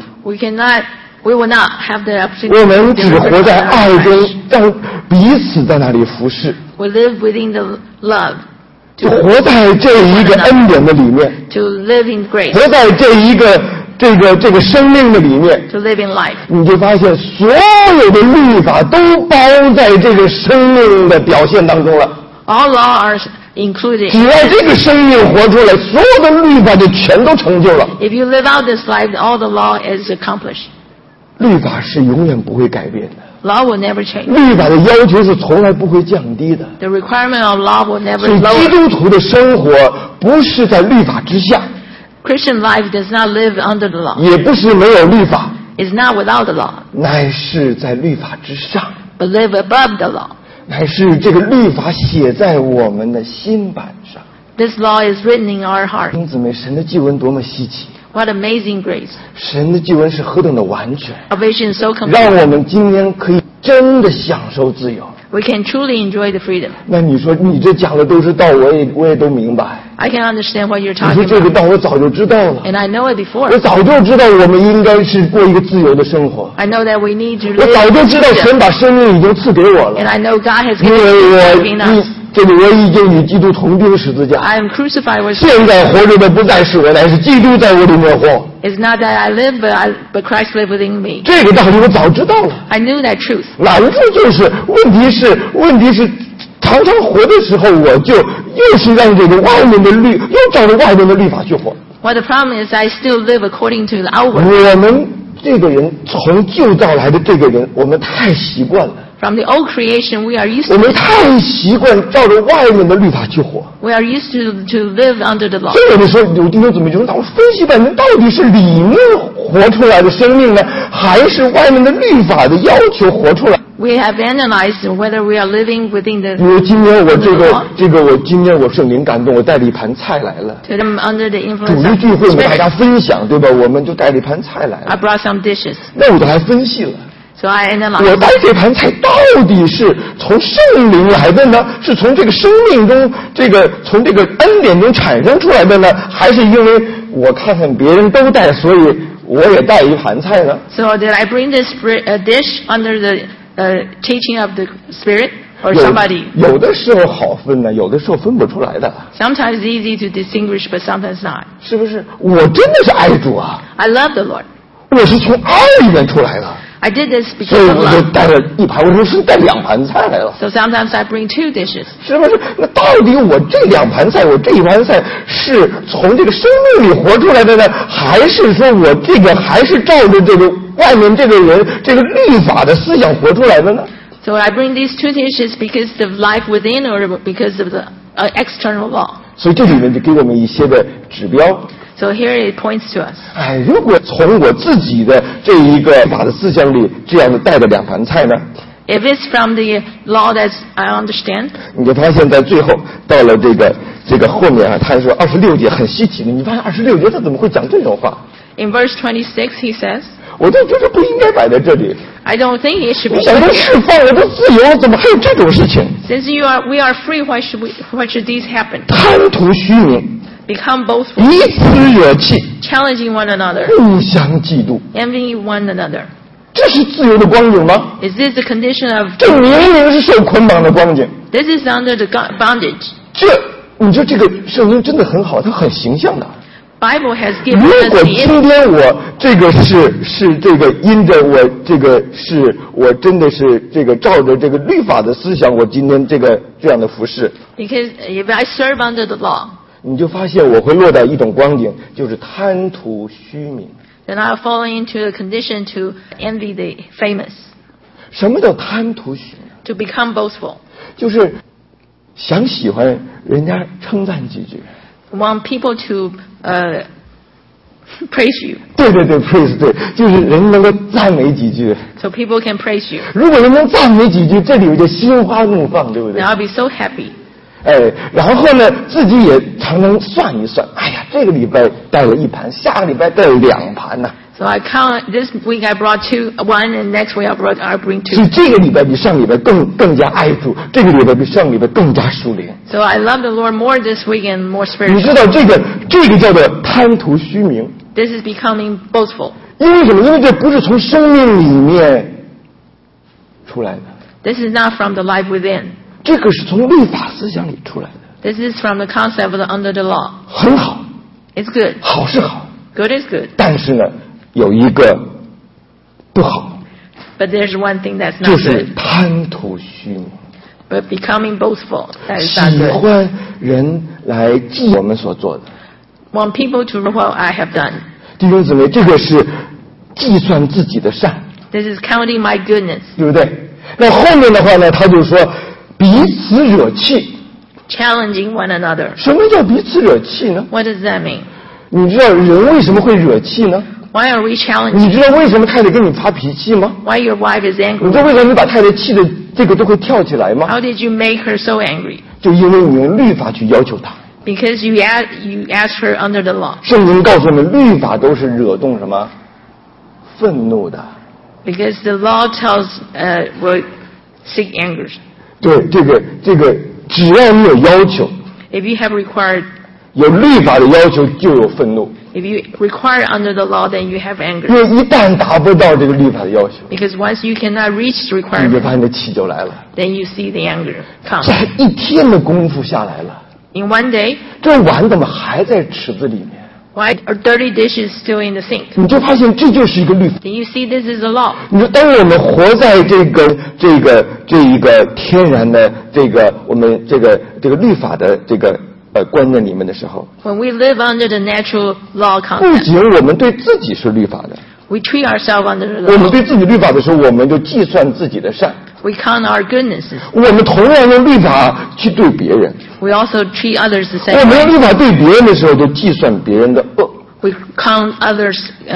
We will not have the 我们 opportunity 只 to 活在 deliver 爱 our 中 flesh.， 让彼此在那里服侍， We live within the love, 活在这一个恩典的里面， to live in grace, 活在这一个这个生命的里面， to live in life. 你就发现所有的律法都包在这个生命的表现当中了。 All law are included. 只要这个生命活出来，所有的律法就全都成就了。 If you live out this life, all the law is accomplished. 律法是永远不会改变的， Law will never change. 律法的要求是从来不会降低的。 The requirement of law will never 所以基 lower. 督徒的生活不是在律法之下， Christian life does not live under the law. 也不是没有律法， It's not without the law, 乃是在律法之上， but live above the law. 乃是这个律法写在我们的心版上。 This law is written in our heart. 弟兄姊妹，神的祭文多么稀奇， What amazing grace. 神的祭文是何等的完全， Salvation is so 让 complete. 我们今天可以真的享受自由。 We can truly enjoy the freedom. 那你说你这讲的都是道，我也都明白。 I can understand what you're 你说 talking 这个 about. 道我早就知道了， And I know it before. 我早就知道我们应该是过一个自由的生活， I know that we need to 我 live 早就知道 freedom. 神把生命已经赐给我了 And，I know God has 因 given 为 us in 我 us. 我已经与基督同钉十字架。 I am crucified with. 现在活着的不再是我，乃是基督在我里面活。 It's not that I live, but Christ lives within me. 这个道理我早知道了， I knew that truth. 难处就是问题是，常常活的时候，我就又是让这个外面的律，又照着外面的律法去活。 Well, the problem is I still live according to the outward. 我们这个人从旧造来的这个人，我们太习惯了， From the old creation, we are used 我 to 们 it. 太习惯照着外面的律法去活。 We are used to live under the law. 所以有的时候有弟兄姊妹就说：“那我分析半天，到底是里面活出来的生命呢，还是外面的律法的要求活出来？” We have analyzed whether we are living within 比 the 如今天我今天我圣灵感动，我带了一盘菜来了。 to them under the 主 influence 日 of 聚会我们大家 Spirit. 分享，对吧？我们就带了一盘菜来 I 了。 brought some dishes, 那我就还分析了， so I 我 analyzed. 带这盘菜到底是从圣灵来的呢，是从这个生命中从这个恩典中产生出来的呢，还是因为我看看别人都带，所以我也带一盘菜呢？ So did I bring this dish under the teaching of the Spirit, or 有 somebody? 有的时候好分呢，有的时候分不出来的， Sometimes it's easy to distinguish, but sometimes not. 是不是？我真的是爱主啊， I love the Lord. 我是从爱里面出来的， I did this 所以 because of 我就 love. 带了一盘，我说是带2盘菜来了。 So sometimes I bring 2 dishes. 是不是？那到底我这2盘菜，我这一盘菜是从这个生命里活出来的呢，还是说我这个还是照着这个外面这个人这个律法的思想活出来的呢？ So I bring these 2 dishes because of life within, or because of the external law. 所以这里面就给我们一些的指标。 So here it points to us. 哎，如果从我自己的这一个法的思想里这样的带的2盘菜呢， If it's from the law that I understand, 你就发现在最后到了这个后面啊，他说26节很稀奇的，你发现26节他怎么会讲这种话？ in verse 26 he says, 我就觉得不应该摆在这里。 I don't think it should 我 be 想 put 说 here. 释放我的自由，怎么还有这种事情？ Since we are free, why should these happen? 贪图虚名， Become boastful, 以此惹气， challenging one another, 互相嫉妒， envying one another. 这是自由的光景吗？ Is this the condition of? 这明明是受捆绑的光景。 This is under the bondage. 你说这个圣经真的很好，它很形象的。 Bible has given 如 us 果 the 今天我这个是这个因着我这个是我真的是这个照着这个律法的思想，我今天这样的服侍， because if I serve under the law, 你就发现我会落到一种光景，就是贪图虚名。 then I'll fall into the condition to envy the famous, 什么叫贪图虚名？ to become boastful. 就是想喜欢人家称赞几句。 Want people to praise you. 对 praise 对，就是人能够赞美几句。 So people can praise you. 如果人能赞美几句，这里就心花怒放，对不对？ Now I'll be so happy. 然后呢，自己也常常算一算，哎呀，这个礼拜带了1盘，下个礼拜带了2盘呢。 So I count, this week I brought one, and next week I'll bring 所以 2. 这个礼拜比上礼拜更加爱主，这个礼拜比上礼拜更加属灵。 So I love the Lord more this week and more 你 spiritual. 知道这个叫做贪图虚名， This is becoming boastful. 因为什么？因为这不是从生命里面出来的， This is not from the life within. 这个是从律法思想里出来的。 This is from the concept of under the law. 很好， It's good. 好是好， Good is good. 但是呢，有一个不好， But there's one thing that's 就 not 是 good. 贪图虚名， But becoming boastful, that is not 喜 good. 欢人来记我们所做的。 Want people to know what I have done. 弟兄姊妹，这个是计算自己的善， This is counting my goodness. 对不对？那后面的话呢，他就说彼此惹气。 Challenging one another. 什么叫彼此惹气呢？ What does that mean? 你知道人为什么会惹气呢？ Why are we challenging? 你知道为什么太太跟你发脾气吗？ Why your wife is 你 angry? 知道为什么你把太太气的这个都会跳起来吗？ How did you make her so angry? 就因为你用律法去要求她。 Because you asked her under the law. 圣经告诉我们，律法都是惹动什么？愤怒的。 Because the law tells will seek anger. 对，这个，只要你有要求， If you have required, 有律法的要求，就有愤怒。 if you require under the law, then you have 因 anger. 为一旦达不到这个律法的要求， Because once you cannot reach the 你就 requirement, 发现这气就来了。 then you see the anger come. 这一天的功夫下来了， In one day, 这碗怎么还在池子里面？ why are dirty dishes still in the sink? 你就发现这就是一个律法。 Then you see this is the law. 你说，当我们活在这一个天然的我们这个律法的观念里面的时候， When we live under the natural law 不 concept, 仅我们对自己是律法的， we treat ourselves under the 我们 law. 对自己律法的时候，我们就计算自己的善。 We count our goodnesses. 我们同样用律法去对别人， We also treat others the 我 same 们 way. 用律法对别人的时候，就计算别人的恶。 We count others'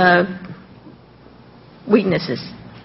weaknesses.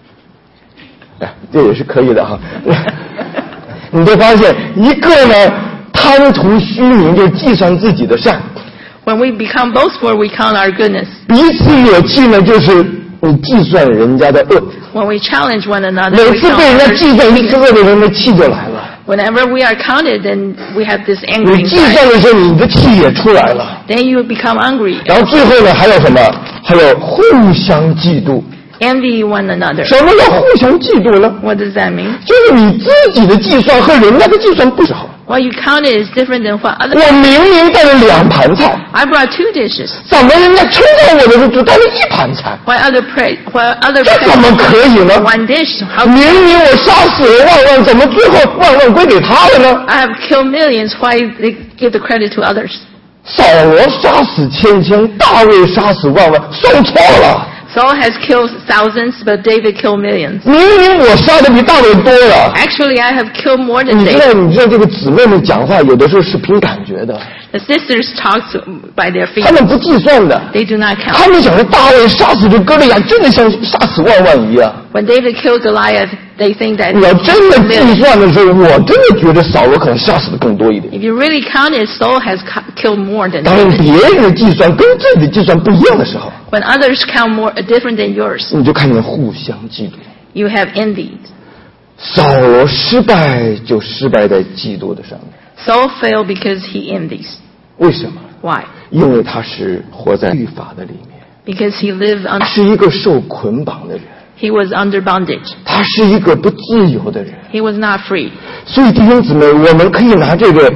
这也是可以的哈。你就发现一个呢，贪图虚名，就计算自己的善； When we become boastful, we count our goodness. 彼此惹气呢，就是你计算人家的恶。 When we challenge one another, 每 we 次 count 被人家 others' 计算一次 weakness. 恶的人的气就来了。 Whenever we are counted, then we have this 你 anger 计 inside. 算的时候，你的气也出来了。 Then you become angry, 然后最后呢，还有什么？还有互相嫉妒。 envy one another. 什么叫互相嫉妒呢？ What does that mean? 就是你自己的计算和人家的计算不是好。 What you counted is different than what others. 我明明带了2盘菜， I brought 2 dishes. 怎么人家称赞我的时候只带了1盘菜？ Why other praise 这怎么可以呢？ one dish? How 明明我杀死了万，怎么最后万归给他了呢？ I have killed millions? Why they give the credit to others? 扫罗杀死千，大卫杀死万，算错了。 Saul has killed thousands, but David killed millions. 明明我杀的比大卫多了。 Actually, I have killed more than 你知道， David. 这个姊妹们讲话有的时候是凭感觉的， The sisters talk by their 他 feet. 们不计算的。 They do not 他 count. 们想说大卫杀死这歌利亚，真的像杀死万一样。 When David killed Goliath, they think that 你要 he 真的 killed 计 millions. 算的时候，我真的觉得扫罗可能杀死的更多一点。 If you really counted, Saul has killed more than 当 David. 别人的计算跟自己的计算不一样的时候， When others count more different than yours, 你就看见互相嫉妒。 you have envy. 扫罗失败就失败在嫉妒的上面， Saul failed because he envies. 为什么？ Why? 因为他是活在律法的里面， Because he lived 他 under. 是一个受捆绑的人， He was under bondage. 他是一个不自由的人。 He was not free. 所以弟兄姊妹，我们可以拿这个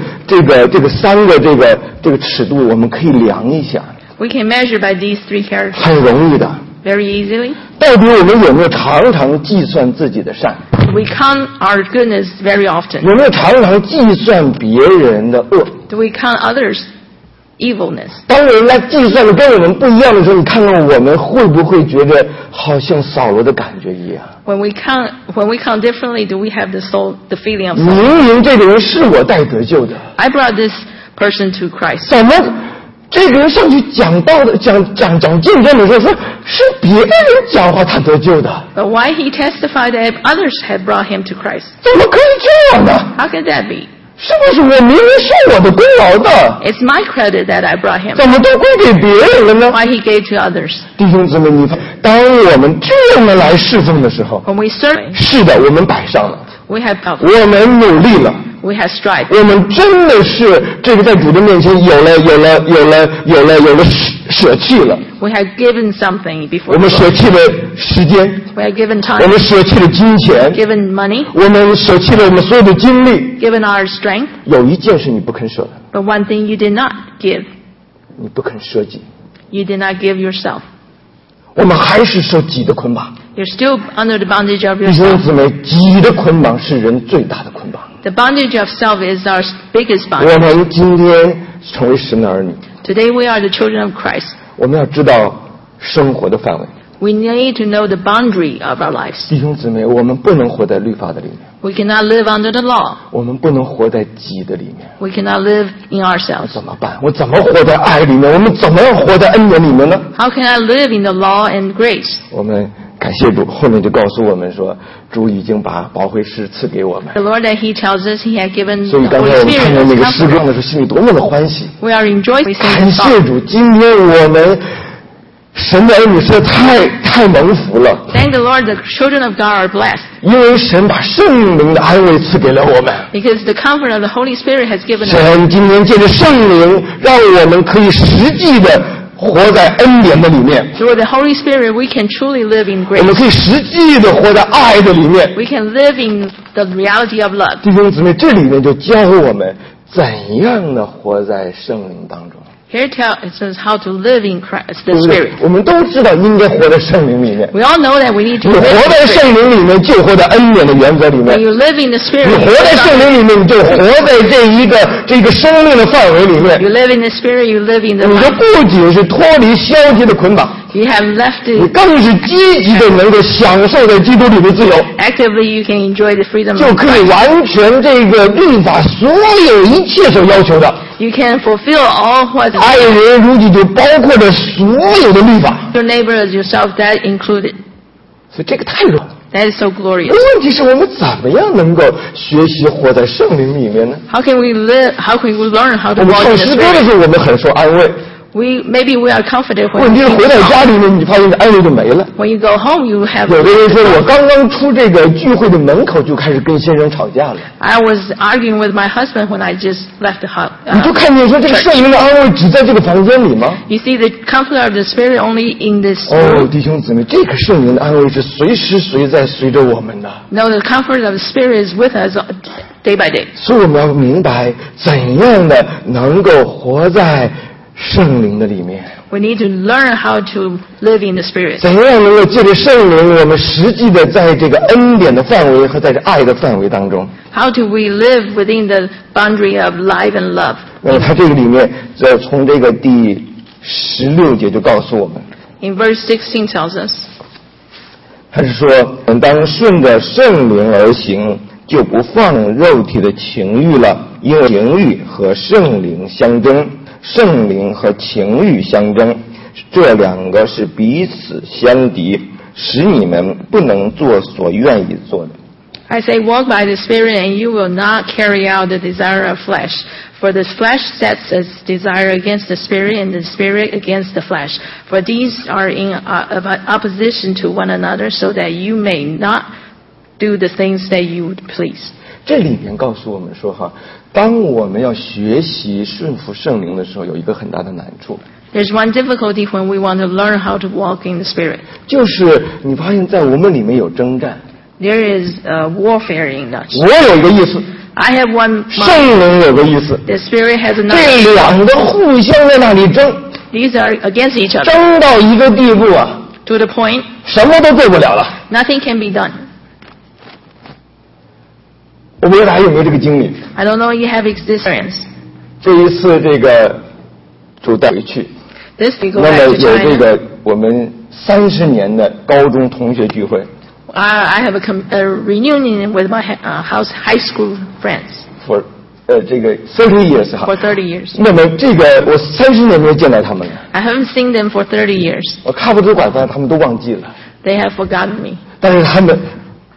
3个这个尺度，我们可以量一下， We can measure by these 3 characters 很容易的。 very easily. 到底我们有没有常常计算自己的善？ We count our goodness very often. 有没有常常计算别人的恶？ Do we count others? evilness. 当人来计算的跟我们不一样的时候，你看看我们会不会觉得好像扫罗的感觉一样？ When we count differently, do we have the feeling of 明明这个人是我带得救的， I brought this person to Christ. 怎么这个人上去讲道的讲见证的时候说是别的人讲话他得救的？ But why he testified that others had brought him to Christ? 怎么可以这样呢？ How can that be? 是不是我明明是我的功劳的， It's my credit that I brought him. 怎么都归给别人了呢？ Why he gave to others? 弟兄姊妹，你看，当我们这样的来侍奉的时候， When we serve, 是的，我们摆上了， we have power. 我们努力了。 We have strive. 我们真的是这个在主的面前有了舍弃了， We have given something 我 before 们 the 舍 Lord. 弃了时间， We have given 我 time, 们舍弃了金钱， given money, 我们舍弃了我们所有的精力。 given our strength. 有一件事你不肯舍的， But one thing you did not give. 你不肯舍己， You did not give yourself. 我们还是受己的捆绑。 You're still under the bondage of 弟兄 yourself. 姊妹，己的捆绑是人最大的捆绑。 The bondage of self is our biggest 我 bondage. 们今天成为神的儿女， Today we are the children of Christ. 我们要知道生活的范围。 We need to know the boundary of our lives. 弟兄姊妹，我们不能活在律法的里面， We cannot live under the law. 我们不能活在己的里面。 We cannot live in ourselves. 怎么办？我怎么活在爱里面？我们怎么样活在恩典里面呢？ How can I live in the law and grace? 我们感谢主，后面就告诉我们说，主已经把保惠师赐给我们。 The Lord that He tells us He had given 所以 the 刚才 Holy 我们看到 Spirit 那 as 个诗歌 comfort. 的时候，心里多么的欢喜！ We are rejoicing 感 in 谢 God. 主，今天我们神的儿女实在太蒙福了， Thank the Lord, the children of God are blessed 因为神把圣灵的安慰赐给了我们。 because the comfort of the Holy Spirit has given us. 神今天借着圣灵，让我们可以实际的活在恩典的里面， Through the Holy Spirit, we can truly live in 我们 grace. 可以实际的活在爱的里面。 We can live in the reality of love. 弟兄姊妹，这里面就教我们怎样的活在圣灵当中， Here it says how to live in Christ, 对 the 不对 Spirit.？ 我们都知道应该活在圣灵里面。 We all know that we need to 你 live 活 in 在 the Spirit. 圣灵里面，就活在恩典的原则里面 When。you live in the 你 Spirit, 活在圣灵里面，你就活在这个生命的范围里面。 you live in the Spirit, you live in the 你就 light. 不仅是脱离消极的捆绑， You have left 你 it 更是积极的能够享受在基督里的自由， actively. You can enjoy the freedom 就 of 可以 Christ. 完全这个律法所有一切所要求的。 You can fulfill all what 爱人如己就包括着所有的律法， your neighbor as yourself, that included. 所以这个太容易。 That is so glorious. 问题是我们怎么样能够学习活在圣灵里面呢？ How can we live? How can we learn how 我 to 们 walk 唱 in the 诗歌的 Spirit? 时候，我们很受安慰。 Maybe we are comforted 问 when 题是 we 回到 sing 家 song. 里面，你发现这安慰就没了。 When you go home, you have. 有的人说，我刚刚出这个聚会的门口就开始跟先生吵架了。 I was arguing with my husband when I just left the house. 你就看见说，这个圣灵的安慰只在这个房间里吗？ You see the comfort of the Spirit only in this 哦， room. 弟兄姊妹，这个圣灵的安慰是随时随在随着我们的， No, the comfort of the Spirit is with us day by day. 所以我们要明白怎样的能够活在圣灵的里面， We need to learn how to live in the Spirit. 怎样能够借着圣灵，我们实际的在这个恩典的范围和在这爱的范围当中。 How do we live within the boundary of life and love? 那么他这个里面，从这个第16节就告诉我们， In verse 16 tells us, 他是说，我们当顺着圣灵而行，就不放肉体的情欲了，因为情欲和圣灵相争，圣灵和情欲相争，这两个是彼此相敌，使你们不能做所愿意做的。 I say, walk by the Spirit, and you will not carry out the desire of flesh. For the flesh sets its desire against the Spirit, and the Spirit against the flesh. For these are in opposition to one another, so that you may not do the things that you would please. 这里面告诉我们说哈，当我们要学习顺服圣灵的时候，有一个很大的难处， There's one difficulty when we want to learn how to walk in the Spirit. 就是你发现在我们里面有征战。 There is warfare in us. 我有一个意思， I have one mind. 圣灵有个意思， The Spirit has another. 这两个互相在那里争， These are against each other 争到一个地步啊， to the point 什么都做不了了。 nothing can be done. 我不知道大家有没有这个经历？ I don't know if you have experience. 这一次这个主带回去。 This we go 那 back 么 to 有这 China. 个我们30年的高中同学聚会。 I have a reunion with my high school friends. For 这个30 years 哈。 For 30 years. 那么这个我30年没有见到他们了。 I haven't seen them for 30 years. 我差不多把他们都忘记了。 They have forgotten me. 但是他们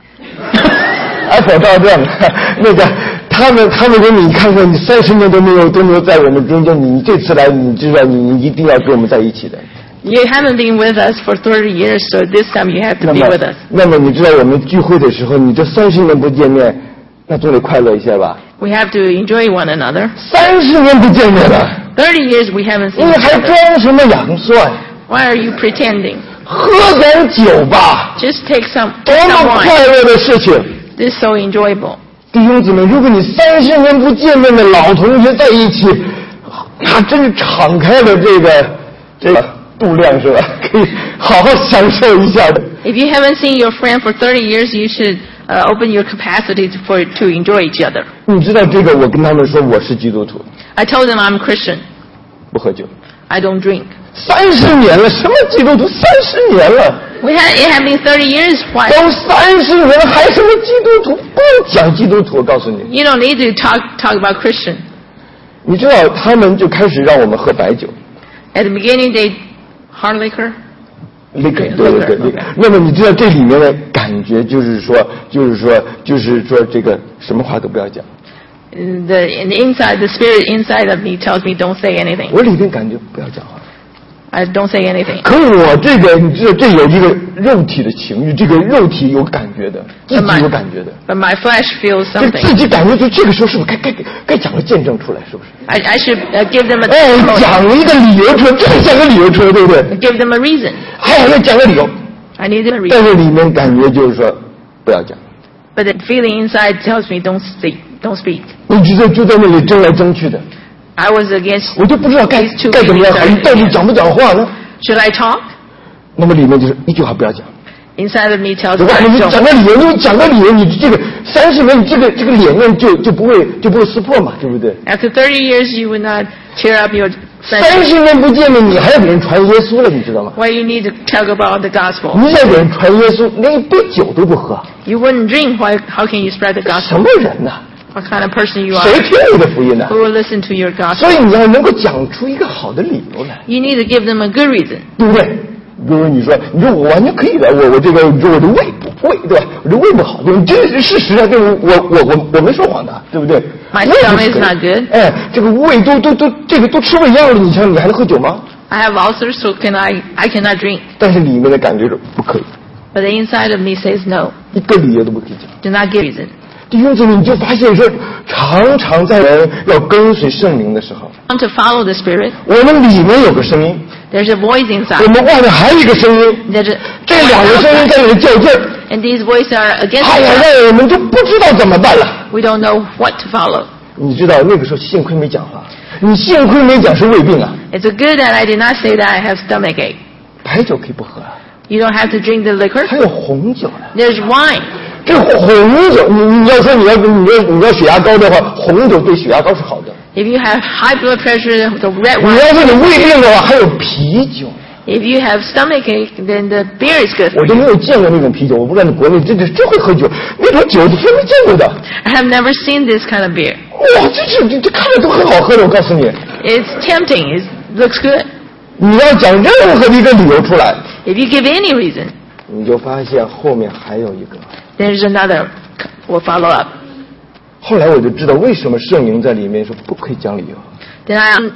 ，Apple 到这样，那个他们说你看看，你30年都没有在我们中间，你这次来，你知道你一定要跟我们在一起的。 You haven't been with us for 30 years, so this time you have to be with us. 那么你知道我们聚会的时候，你这30年不见面，那总得快乐一下吧？ We have to enjoy one another. 30年不见面了 ，30 years we haven't seen 你 each 还 other. 装什么洋蒜？ Why are you pretending? 喝点酒吧， Just take some 多么 wine. 快乐的事情！ This is so enjoyable. 弟兄姊妹，如果你30年不见面的老同学在一起，那真是敞开了这个度量是吧？可以好好享受一下的。 If you haven't seen your friend for 30 years, you should open your capacity to enjoy each other. 你知道这个，我跟他们说我是基督徒， I told them I'm Christian. 不喝酒。 I don't drink. 30年了，什么基督徒？30年了， It had been 30 years. Why? 都30年了，还什么基督徒？不用讲基督徒，我告诉你。 You don't need to talk about Christian. 你知道他们就开始让我们喝白酒。 At the beginning, they hard liquor. 对。那么你知道这里面的感觉就是说这个什么话都不要讲。 In the inside, the spirit inside of me tells me don't say anything. 我里面感觉不要讲话。 I don't say anything. 可我这个你知道，这有一个肉体的情欲，这个肉体有感觉的，自己有感觉的。 But my flesh feels 就 something. 自己感觉，就这个时候是不是该讲个见证出来，是不是？ I should give them a 讲一个理由出来，真的讲个理由出来，对不对？ give them a reason. 要讲个理由。 I need a 但 reason. 是里面感觉就是说不要讲。 But the feeling inside tells me don't speak. 你知道就在那里争来争去的， I was against. 我就不知道该 These two 怎么样好，你 feelings 到底讲不讲话呢？ Should I talk? 那么里面就是一句话不要讲。 Inside of me tells 如 me 果你 don't. 讲个理由，你讲个理由，你这个30年，你这个脸面就不会撕破嘛，对不对？ After 30 years, you would not cheer up your friends. 30年不见面，你还要给人传耶稣了，你知道吗？ Why you need to talk about the gospel? 你要给人传耶稣，连一杯酒都不喝， You wouldn't drink. How can you spread the 什 gospel? 么人呐？ What kind of person you 谁 are? 听你的福音呢？ Who will listen to your 所 gospel? 以你要能够讲出一个好的理由来， You need to give them a good reason. 对不对？比如你说我完全可以的，我这个你说我的胃对吧？我的胃不好，对吧？这是事实啊，对我没说谎的，对不对？ My 胃不 stomach 是 is not good. 哎，这个胃这个都吃胃药了，你还能喝酒吗？ I have ulcers, so I cannot drink. 但是里面的感觉是不可以， But the inside of me says no. 一个理由都不可以讲。 Do not give reason. 弟兄姊妹，你就发现说，常在人要跟随圣灵的时候， Want to follow the Spirit? 我们里面有个声音， There's a voice 我 inside. 们外面还有一个声音， There's a 这两个声音在那里较劲儿， and these voices are against 哎呀， us. 让我们就不知道怎么办了。 We don't know what to follow. 你知道那个时候幸亏没讲话，你幸亏没讲是胃病啊， It's a good that I did not say that I have stomachache. 白酒可以不喝啊， You don't have to drink the liquor. 还有红酒呢。 There's wine. 这红酒，你要说你要血压高的话，红酒对血压高是好的。 If you have high blood pressure, the red 你 wine. 要说你胃病的话，还有啤酒。 If you have stomachache, then the beer is good 我 for 都 you. 没有见过那种啤酒，我不知道你国内真会喝酒，那种酒都真没见过的。 I have never seen this kind of beer. 哇，这看着都很好喝的，我告诉你， It's tempting. It looks good. 你要讲任何的一个理由出来， If you give any reason, 你就发现后面还有一个。 there's another will follow up. 后来我就知道为什么圣灵在里面说不可以讲理由， Then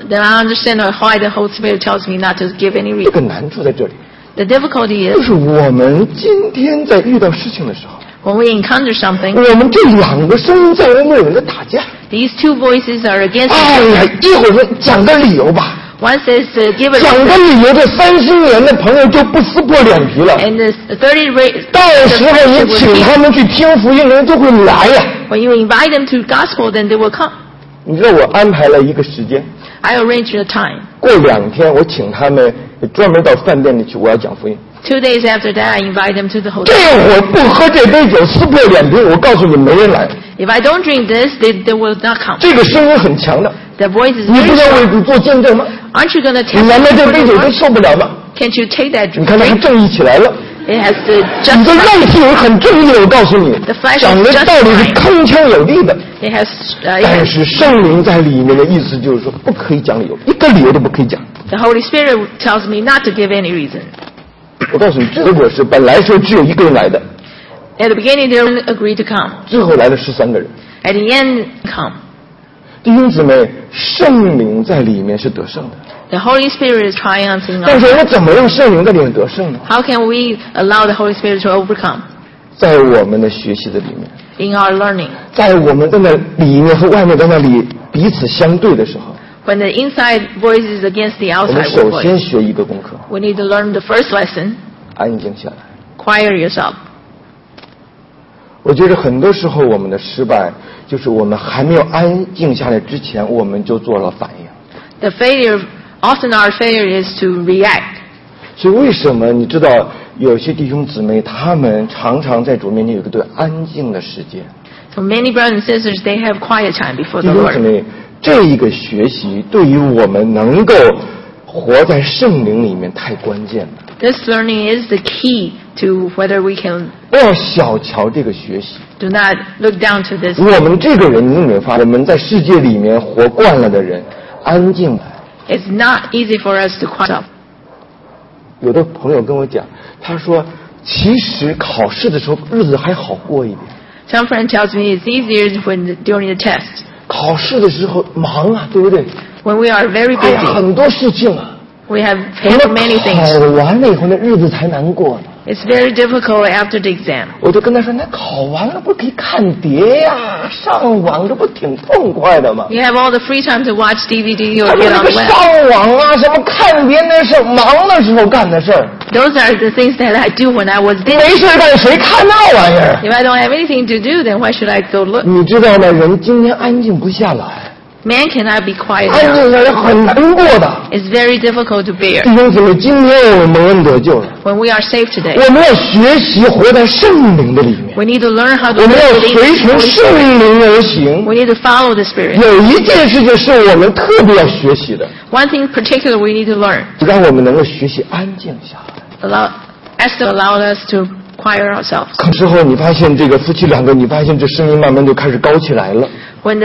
I understand why the Holy Spirit tells me not to give any 这 reason. 个难处在这里， The difficulty 就 is 是我们今天在遇到事情的时候， when we encounter something, 我们这两个声音在我们有人在打架。 these two voices are against 哎 each 呀 other. 一会儿说讲个理由吧， One says give a 讲 reason, 个理由，这30年的朋友就不撕破脸皮了。 and the 30 到时候你请他们去听福音，人就会来呀。 when you invite them to gospel, then they will come. 你知道我安排了一个时间， I arranged a time. 过2天我请他们专门到饭店里去，我要讲福音。 2 days after that, I invite them to the 这 hotel. 会儿不喝这杯酒，撕破脸皮，我告诉你，没人来。 If I don't drink this, they will not come. 这个声音很强的， The voice is 你 very 不要为 strong. 主做见证吗？ Aren't you going to 你 test 难道 it 这 for 杯 the 酒都 Lord? 受不了吗？ Can't you take that 你看它还 drink? 正义起来了。 It has the 你的 just. 肉体也很正义的，我告诉你 The flesh， 讲的 is 道理是 justified 铿锵有力的。 It has. 但是圣灵在里面的意思就是说，不可以讲理由，一个理由都不可以讲。 The Holy Spirit tells me not to give any reason. 我告诉你，结果是本来说只有一个人来的， At the beginning, they didn't agree to come. 最后来了13个人。 At the end, come. 弟兄姊妹，圣灵在里面是得胜的， The Holy Spirit is triumphing 但 on. 是我怎么让圣灵在里面得胜呢？ How can we allow the Holy Spirit to overcome? 在我们的学习的里面， In our learning. 在我们在那里面和外面在那里彼此相对的时候， When the inside voice is against the 我们 outside 首先 voice, 学一个功课， we need to learn the first lesson. 安静下来。 Quiet yourself. 我觉得很多时候我们的失败，就是我们还没有安静下来之前，我们就做了反应。 The failure, often our failure is to react. 所以为什么你知道有些弟兄姊妹他们常常在主面前有一个对安静的时间？ So many brothers and sisters, they have quiet time before 弟 the 兄姊 Lord. 妹，这一个学习对于我们能够活在圣灵里面太关键了。 This learning is the key to whether we can 不要小瞧这个学习。 do not look down to this. 我们这个人，你有没有发现，我们在世界里面活惯了的人，安静。 It's not easy for us to quiet up. 有的朋友跟我讲，他说，其实考试的时候日子还好过一点， Some friend tells me it's easier during the test. 考试的时候忙啊，对不对？ When we are very 哎呀， busy, 很多事情啊， we have 等 handled 到 many 考 things. 完了以后，那日子才难过呢。 It's very difficult after the exam. 我就跟他说，那考完了不可以看碟呀、上网，这不挺痛快的吗？ You have all the free time to watch DVD 他 or 说 get 那 on 个 the web. 上网啊，什么看碟那是忙的时候干的事儿， Those are the things that I do when I was 没 busy. 事干谁看那玩意儿？ If I don't have anything to do, then why should I go look? 你知道吗？人今天安静不下来， Man cannot be quiet 安 now. 静下来很难过的。 It's very difficult to bear. 弟兄姊妹，今天我们蒙恩得救了， When we are saved today, 我们要学习活在圣灵的里面， we need to learn how to 我们 live 要 within 随 the 从 Holy 圣 Spirit. 灵而行。 We need to follow the Spirit. 有一件事情是我们特别要学习的， One thing in particular we need to learn. 让我们能够学习安静下来。 Has to allow us to quiet ourselves. 可之后你发现这个夫妻两个，你发现这声音慢慢就开始高起来了。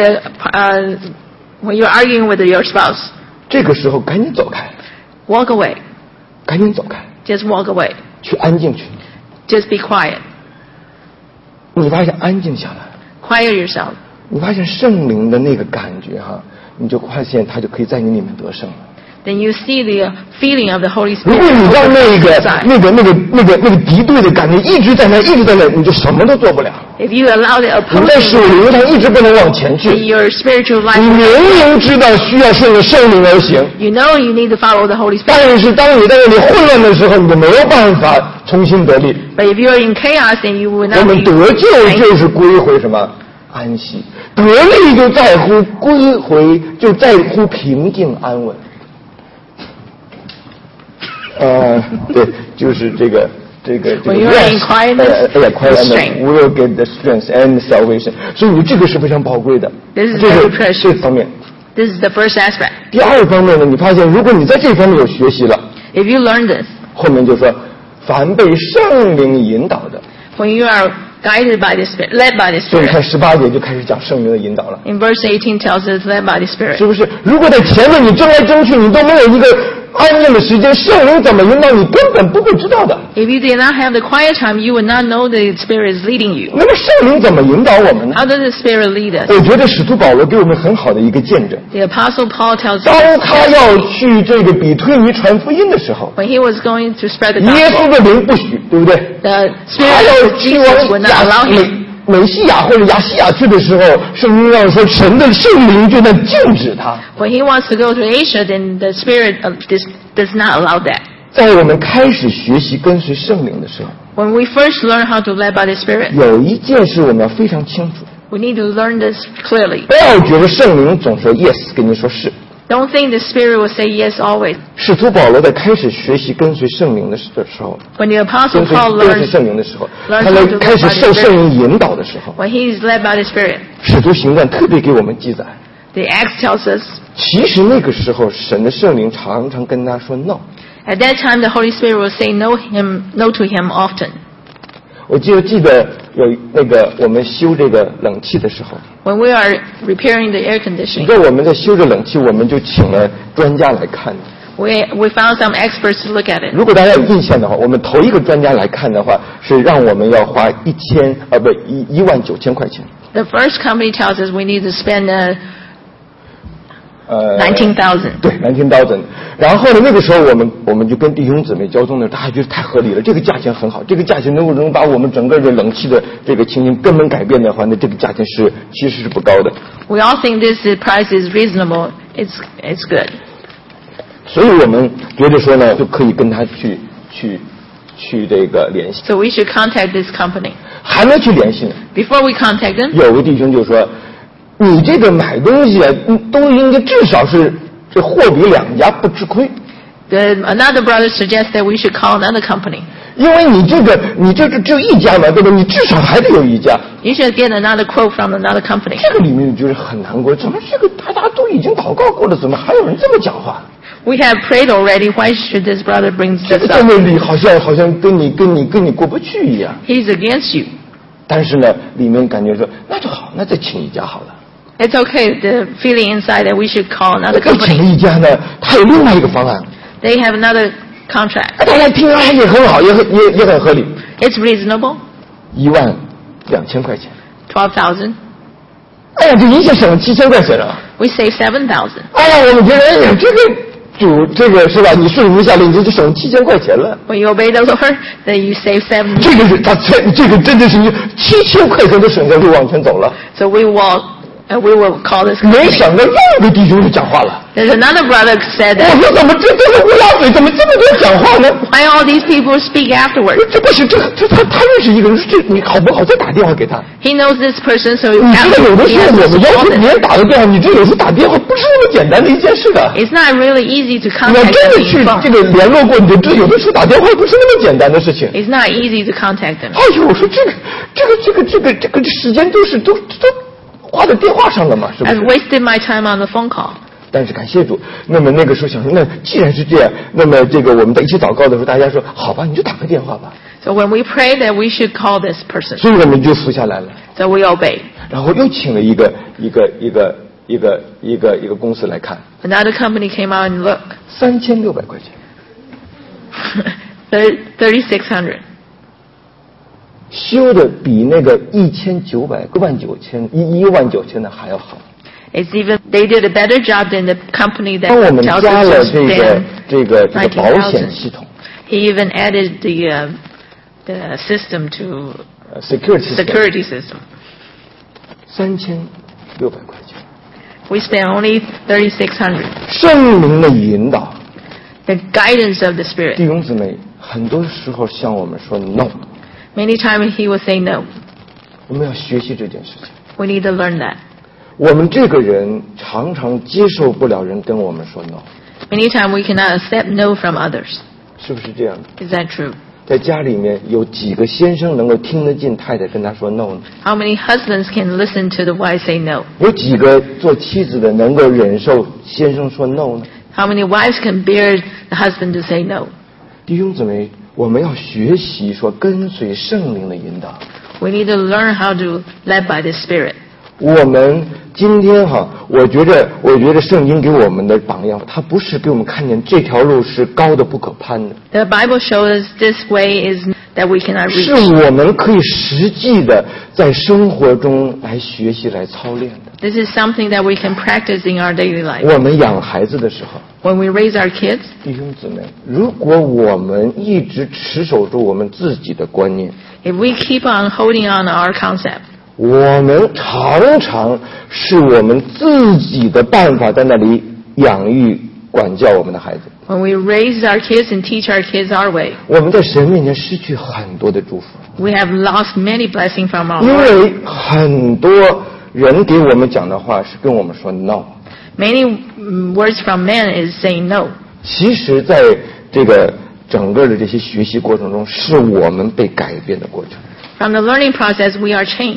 When you're arguing with your spouse, 这个时候赶紧走开， walk away. 赶紧走开， Just walk away. 去安静去。 Just be quiet. 你发现安静下来， Quiet yourself. 你发现圣灵的那个感觉哈，你就发现他就可以在你里面得胜了。 Then you see the feeling of the Holy 如 Spirit. 果你让那个敌对的感觉一直在那，你就什么都做不了。 If you allow the 你在属 opposing 灵上一直不能往前 in 去， your spiritual 你 life, 明明知道需要顺着圣灵而行， you know you need to follow the Holy Spirit. 但是当你在那里混乱的时候，你就没有办法重新得力。 But if you are in chaos, then you will 我 not 们 be 得救 safe. 就是归回什么？安息。得力就在乎归回，就在乎平静安稳。对，就是这个 When you are in quietness, quietness will get the strength and salvation。所以这个是非常宝贵的。 This is 这 very 是 precious. 这方面。 This is the first aspect. 第二方面呢，你发现如果你在这方面有学习了， If you learn this, 后面就说凡被圣灵引导的， when you are guided by the Spirit, led by the 所以你看 Spirit. 18节就开始讲圣灵的引导了。 In verse 18 tells us led by the 是 Spirit. 不是？如果在前面你争来争去，你都没有一个安静的时间，圣灵怎么引导你根本不会知道的。 If you did not have the quiet time, you would not know the Spirit is leading you. 那么圣灵怎么引导我们呢？ How does the Spirit lead us? 我觉得使徒保罗给我们很好的一个见证。 The Apostle Paul tells 当 us 他要去这个比推尼传福音的时候， when he was going to spread the 耶 gospel, 稣的灵不许，对不对？ the 他 Spirit 要 of 去 Jesus 往 would not allow him. 美西亚或者亚细亚去的时候，圣经上说神的圣灵就在禁止他。 When he wants to go to Asia, then the Spirit of this does not allow that. 在我们开始学习跟随圣灵的时候， When we first learn how to led by the Spirit, 有一件事我们要非常清楚， we need to learn this clearly. 不要觉得圣灵总说 yes， 跟你说是。 Don't think the Spirit will say yes always. 使徒保罗在开始学习跟随圣灵的时候， When the Apostle 跟随 Paul 跟随 learns, 圣灵的时候， learns 他 how 来 to 开 live 始 by 受 the 圣 Spirit. 灵引导的时候， When he is led by the Spirit, 使徒行传特别给我们记载， The Acts tells us, 其实那个时候，神的圣灵常常跟他说 no。 at that time the Holy Spirit will say no to him often. 我记得有那个我们修这个冷气的时候， When we are repairing the air 你 conditioning, 知道我们在修这冷气，我们就请了专家来看。 we found some experts to look at it. 如果大家有印象的话，我们头一个专家来看的话，是让我们要花119,000块钱。 The first company tells us we need to spend 19,000. 对，19,000。然后呢，那个时候我们就跟弟兄姊妹交通的，大家觉得太合理了，这个价钱很好，这个价钱能把我们整个的冷气的这个情形根本改变的话，那这个价钱其实是不高的。 We all think this price is reasonable. It's good. 所以我们觉得说呢，就可以跟他去这个联系。 So we should contact this company. 还没去联系呢， Before we contact them, 有个弟兄就说：“你这个买东西啊，都应该至少是这货比两家不吃亏。 another brother suggests that we should call another company. 因为你这只有一家嘛，对吧？你至少还得有一家。 You should get another quote from another company. 这个里面就是很难过，怎么这个大家都已经祷告过了，怎么还有人这么讲话？ We have prayed already. Why should this brother bring 这 this 个在 up? 那里好像跟你过不去一样。 He's against you. 但是呢，里面感觉说那就好，那再请一家好了。 It's okay. The feeling inside that we should call another 再请了 company. 一家呢，他有另外一个方案， They have another contract. 大家听啊也很好，也很合理。 It's reasonable. 12000块钱。 12,000. 哎呀，这一下省了7000块钱了。 We save 7,000. 哎呀，我们觉得，哎呀，这个是吧？你顺服下来，你就省7000块钱了。 When you obey the Lord, then you save 7,000. 这个真的是7000块钱都省下就往前走了。 So we will call this 没 company. 想到又一个弟兄就讲话了。 There's another brother said 我 that, 说怎么这是乌鸦嘴，怎么这么多讲话呢？ why all these people speak afterwards? 这不行，他认识一个人，这你好不好？再打电话给他。 He knows this person, so 你知道有的 he 时候 has 我 to 们要 support 求别 them. 人打个电话，你这有时打电话不是那么简单的一件事的。 It's not really easy to 你要 contact 真 them 的 in 去 phone. 这个联络过你的，这有的时候打电话不是那么简单的事情。 It's not easy to contact them. 哎呦，我说这个时间都花在电话上了嘛，是不 I've 是？ wasted my time on the phone call. 但是感谢主，那么那个时候想说，那既然是这样，那么这个我们在一起祷告的时候，大家说好吧，你就打个电话吧。 So when we pray that we should call this person. 所以我们就服下来了， So we obey. 然后又请了一个公司来看， Another company came out and looked. 3600块钱， 3,600. 修的比那个19000的还要好。 It's even they did a better job than the company that 帮我们 tells 加 us 了 to 这 spend 个保险 19,000. 系统 He even added the system to ，security system. 3600块钱。 We spent only 3,600. 圣灵的引导， The guidance of the Spirit. 弟兄姊妹，很多时候向我们说 no， Many times He will say no. 我们要学习这件事情。 We need to learn that. 我们这个人常常接受不了人跟我们说 no， Many times we cannot accept no from others. 是不是这样的？ Is that true? 在家里面有几个先生能够听得进太太跟他说 no 呢？ How many husbands can listen to the wife say no? 有几个做妻子的能够忍受先生说 no 呢？ How many wives can bear the husband to say no? 弟兄姊妹，我们要学习说跟随圣灵的引导。 We need to learn how to lead by the Spirit. 我们今天我觉得圣经给我们的榜样，它不是给我们看见这条路是高的不可攀的， The Bible shows us this way is that we cannot 是 reach. 我们可以实际的在生活中来学习、来操练的。 This is something that we can practice in our daily life. 我们养孩子的时候， When we raise our kids, 弟兄姊妹，如果我们一直持守住我们自己的观念， if we keep on holding on to our concept, 我们常常是我们自己的办法在那里养育、管教我们的孩子。 when we raise our kids and teach our kids our way, 我们在神面前失去很多的祝福， we have lost many blessings from our 因 Lord. 为很多人给我们讲的话是跟我们说 no。 Many words from men is saying no. 其实，在这个整个的这些学习过程中，是我们被改变的过程， From the learning process, we are changed.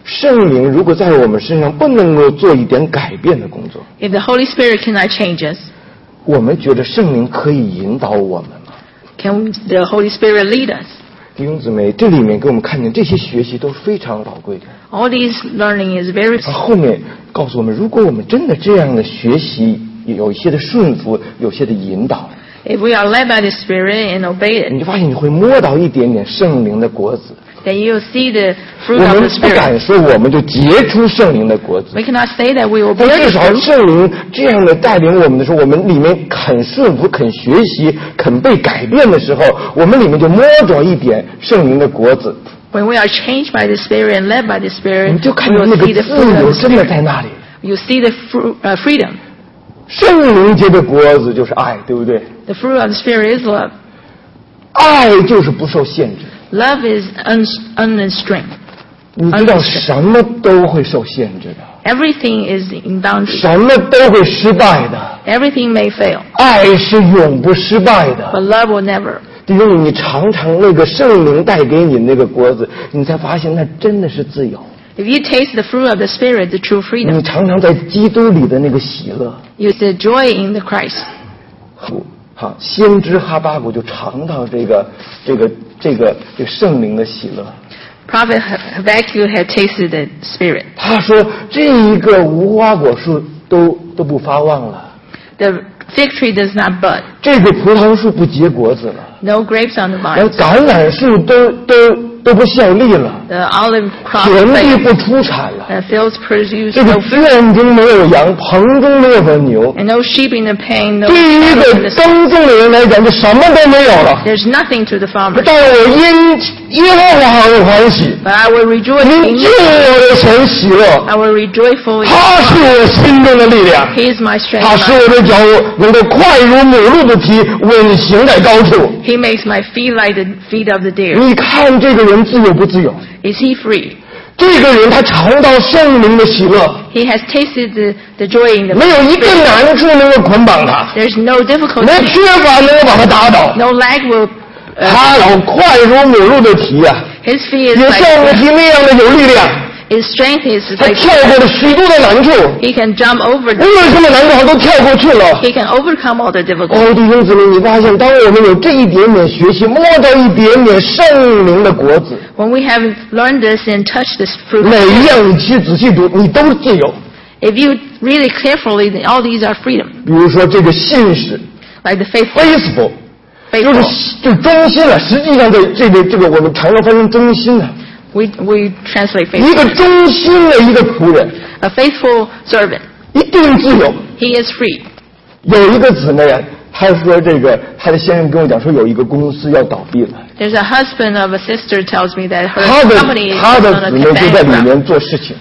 圣灵如果在我们身上不能够做一点改变的工作， If the Holy Spirit cannot change us, 我们觉得圣灵可以引导我们吗？ can the Holy Spirit lead us? 弟兄姊妹，这里面给我们看见这些学习都是非常宝贵的。 All these learning is very... 后面告诉我们，如果我们真的这样的学习，有一些的顺服，有些的引导， If we are led by the Spirit and obey 你 it, 就发现你会摸到一点点圣灵的果子。 then you'll see the 我 fruit of 们 the 不敢 Spirit. 说我们就结出圣灵的果子， We cannot say that we will 但 bear 至 the 少 fruit. 圣灵这样的带领我们的时候，我们里面肯顺服、肯学习、肯被改变的时候，我们里面就摸着一点圣灵的果子， When we are changed by the Spirit and led by the 你 Spirit, 就看 we 到那 will 个 see the 自 fruit 由 of the 真的 Spirit. 在那里。 You see the freedom. 圣灵结的果子就是爱，对不对？ The fruit of the Spirit is love. 爱就是不受限制。 Love is unrestrained. 你知道什么都会受限制的， Everything is in boundaries. 什么都会失败的， Everything may fail, 爱是永不失败的。 but love will never. 弟兄，你尝尝那个圣灵带给你那个果子，你才发现那真的是自由。 If you taste the fruit of the Spirit, the true 你 freedom, 尝尝在基督里的那个喜乐。 you see the joy in the Christ. 好，先知哈巴谷就尝到这个圣灵的喜乐。 Prophet Habakkuk had tasted the Spirit. 他说这一个无花果树都不发旺了， The fig tree does not bud. 这个葡萄树不结果子了， No grapes on the 连 vine. 橄榄树都不效力了， The olive crop 田地 failed. 不出产了， The fields produce 这个 no fruit. 圈中没有羊，棚中没有和牛。 And no sheep in the pen, no 对于一 cattle in 个 the... 耕种的人来讲，就什么都没有了。 There's nothing to the farmer. 但我因耶和华而欢喜， But I will rejoice 因 in 救我的神喜乐。 I will rejoiceful in 他是我心中的力量， He is my strength. 他使我的脚能够快如母鹿的蹄，稳行在高处。 He makes my feet like the feet of the deer. 你看这个人自由不自由？ Is he free? 这个人他尝到圣灵的喜乐， He has tasted the joy in the 没有一个难处能够捆绑他， There's no 没 difficulty. 缺乏能够把他打倒。 No lag will... 他老快如母鹿的蹄啊， his feet is 也像母 like... 蹄那样的有力量， His strength is 他 like... 跳过了许多的难处， He can jump over 无论什么难处他都跳过去了。 He can overcome all the difficulties. 哦，弟兄姊妹，你发现，当我们有这一点点学习，摸到一点点圣灵的果子， When we have learned this and touched this fruit, 每一样你去仔细读，你都是自由。 if you really carefully, then all these are freedom. 比如说这个信使 Like the faithful. ，faithful， faithful. 就是忠心了。实际上这个我们常常翻成忠心了。 We translate 一 faithful. 个忠心的一个仆人， A faithful servant. 一定自由。 He is free. 有一个姊妹啊，她说她的先生跟我讲说，有一个公司要倒闭了， There's a husband of a sister tells me that her 她 company is 的 on 姊 a 妹就在里 bankrupt. 面做事情。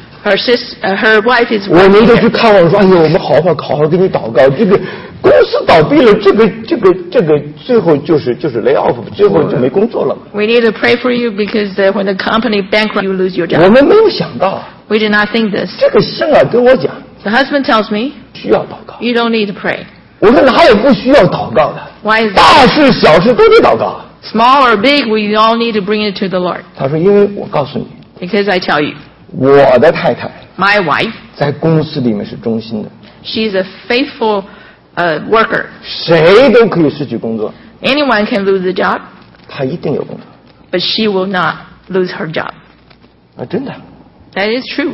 Her wife is 我们 working 就去 there. 看望说，哎呦，我们好好给你祷告。这个公司倒闭了，这个最后就是 lay off， 最后就没工作了嘛。 We need to pray for you because when the company bankrupt, you lose your 我 job. 们没有想到， We did not think this. 这个先生跟我讲 The husband tells me, 需要祷告。 you don't need to pray. 我说哪有不需要祷告的？ Why is that? 大事小事都得祷告。 Small or big, we all need to bring it to the Lord. 他说，因为我告诉你， Because I tell you, 我的太太 my wife, 在公司里面是忠心的， she's a faithful worker. 谁都可以失去工作， Anyone can lose a job, 她一定有工作 but she will not lose her job. 啊！真的， That is true.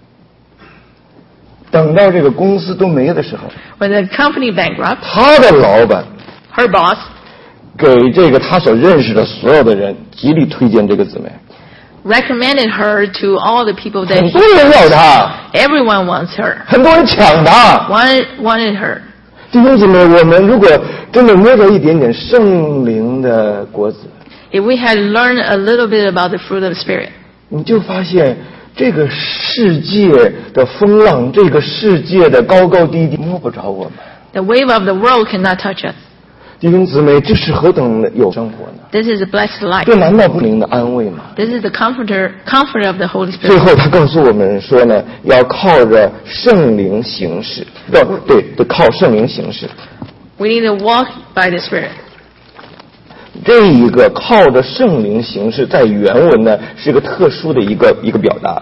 等到这个公司都没的时候， When the company bankrupt, 他的老板 her boss 给这个他所认识的所有的人极力推荐这个姊妹， recommended her to all the people that 很多人要她， everyone wants her, 很多人抢她。 wanted her. 弟兄姊妹，我们如果真的摸着一点点圣灵的果子， If we had learned a little bit about the fruit of the Spirit, 你就发现这个世界的风浪，这个世界的高高低低摸不着我们。 the wave of the world cannot touch us. 弟兄姊妹，这是何等的有生活呢？ This is a blessed life. 这难道不灵的安慰吗？ This is the comfort of the Holy 最 Spirit. 后他告诉我们说呢，要靠着圣灵行事，对，靠圣灵行事。 We need to walk by the Spirit. 这一个靠着圣灵行事，在原文呢是一个特殊的一个表达。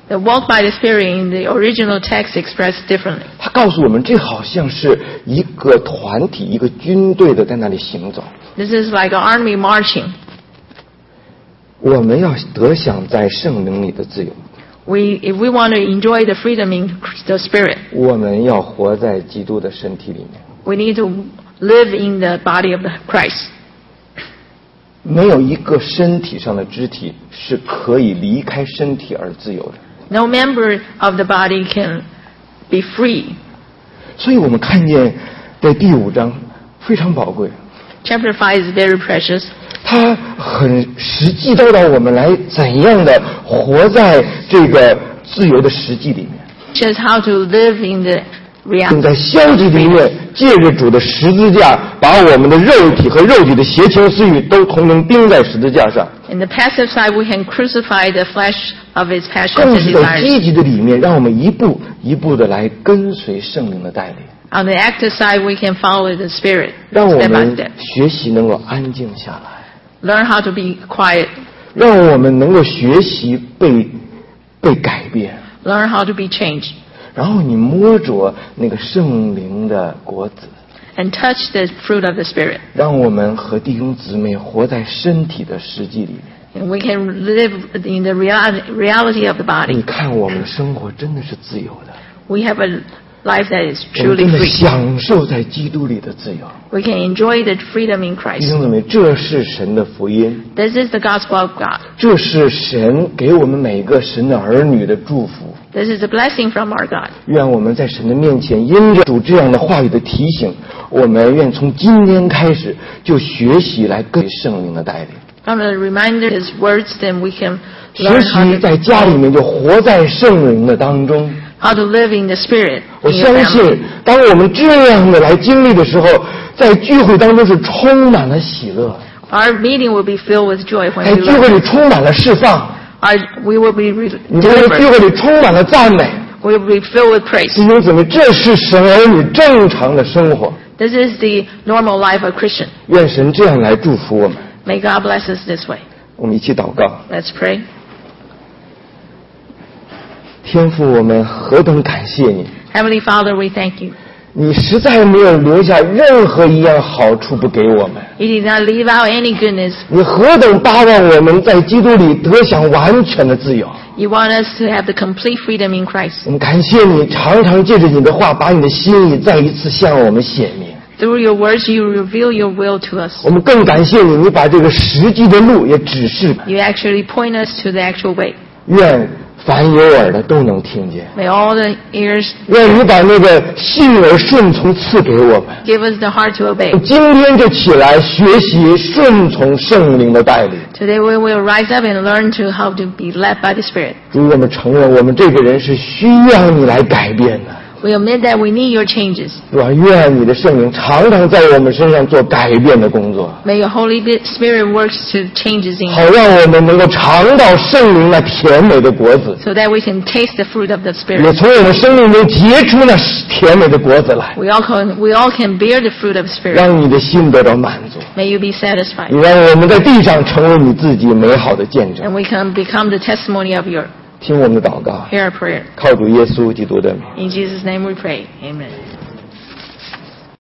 The walk by the Spirit in the original text expressed differently. 他告诉我们，这好像是一个团体、一个军队的在那里行走。 This is like an army marching. 我们要得享在圣灵里的自由。 If we want to enjoy the freedom in the Spirit, 我们要活在基督的身体里面。 we need to live in the body of Christ. 没有一个身体上的肢体是可以离开身体而自由的。 No member of the body can be free. 所以我们看见在第5章非常宝贵。 Chapter 5 is very precious. 它很实际教导我们来怎样的活在这个自由的实际里面。 Just how to live in the reality. 在消极的一面，借着主的十字架，把我们的肉体和肉体的邪情私欲都同样钉在十字架上。 In the passive side, we can crucify the flesh of its passions 更 and 是在积 desires. 极的里面，让我们一步一步的来跟随圣灵的带领， On the active side, we can follow the Spirit 让我 step by 们 step. 学习能够安静下来， Learn how to be quiet. 让我们能够学习被改变。 Learn how to be changed. 然后你摸着那个圣灵的果子， And touch the fruit of the Spirit. 让我们和弟兄姊妹活在身体的实际里面。 And we can live in the reality of the 你 body. 看，我们的生活真的是自由的， We have a life that is 我们 truly 真的 free. 享受在基督里的自由。 We can enjoy the freedom in 弟 Christ. 兄姊妹，这是神的福音， This is the gospel of God. 这是神给我们每个神的儿女的祝福。 This is a blessing from our God. 愿我们在神的面前，因着主这样的话语的提醒，我们愿从今天开始就学习来跟圣灵的带领， From the reminder, His words, then we can 学 learn how 习在家里面就活在圣灵的当中。 to live in the Spirit 我 in your 相信 family. 当我们这样的来经历的时候，在聚会当中是充满了喜乐， Our meeting will be filled with joy when 在 we 聚会 learn. 里充满了释放， We will be 你在聚 delivered. 会里充满了赞美。 We will be filled with praise. 弟兄姊妹，这是神儿女正常的生活。 This is the normal life of Christian. 愿神这样来祝福我们。 May God bless us this way. 我们一起祷告。 Let's pray. 天父，我们何等感谢你！ Heavenly Father, we thank you. 你实在没有留下任何一样好处不给我们。 You did not leave out any goodness. 你何等巴望我们在基督里得享完全的自由！ You want us to have the complete freedom in Christ. 我们感谢你，常常借着你的话，把你的心意再一次向我们显明。 Through your words, you reveal your will to us. 我们更感谢你，你把这个实际的路也指示。 You actually point us to the actual way. 愿凡有耳的都能听见。 May all the ears 愿你把那个信而顺从赐给我们。 give us the heart to obey. 今天就起来学习顺从圣灵的带领。 Today we will rise up and learn to how to be led by the Spirit. 主，我们承认我们这个人是需要你来改变的。 We admit that we need your changes. 是吧？愿你的圣灵常常在我们身上做改变的工作， May your Holy Spirit works to changes in 好 us 让我们能够尝到圣灵那甜美的果子， so that we can taste the fruit of the 也 Spirit. 从我们生命中结出那甜美的果子来， We all can bear the fruit of the Spirit. 让你的心得到满足。 May you be satisfied. 你让我们在地上成为你自己美好的见证。 And we can become the testimony of your. 听我们的祷告， Hear our prayer. 靠主耶稣基督的名。 In Jesus' name we pray. Amen.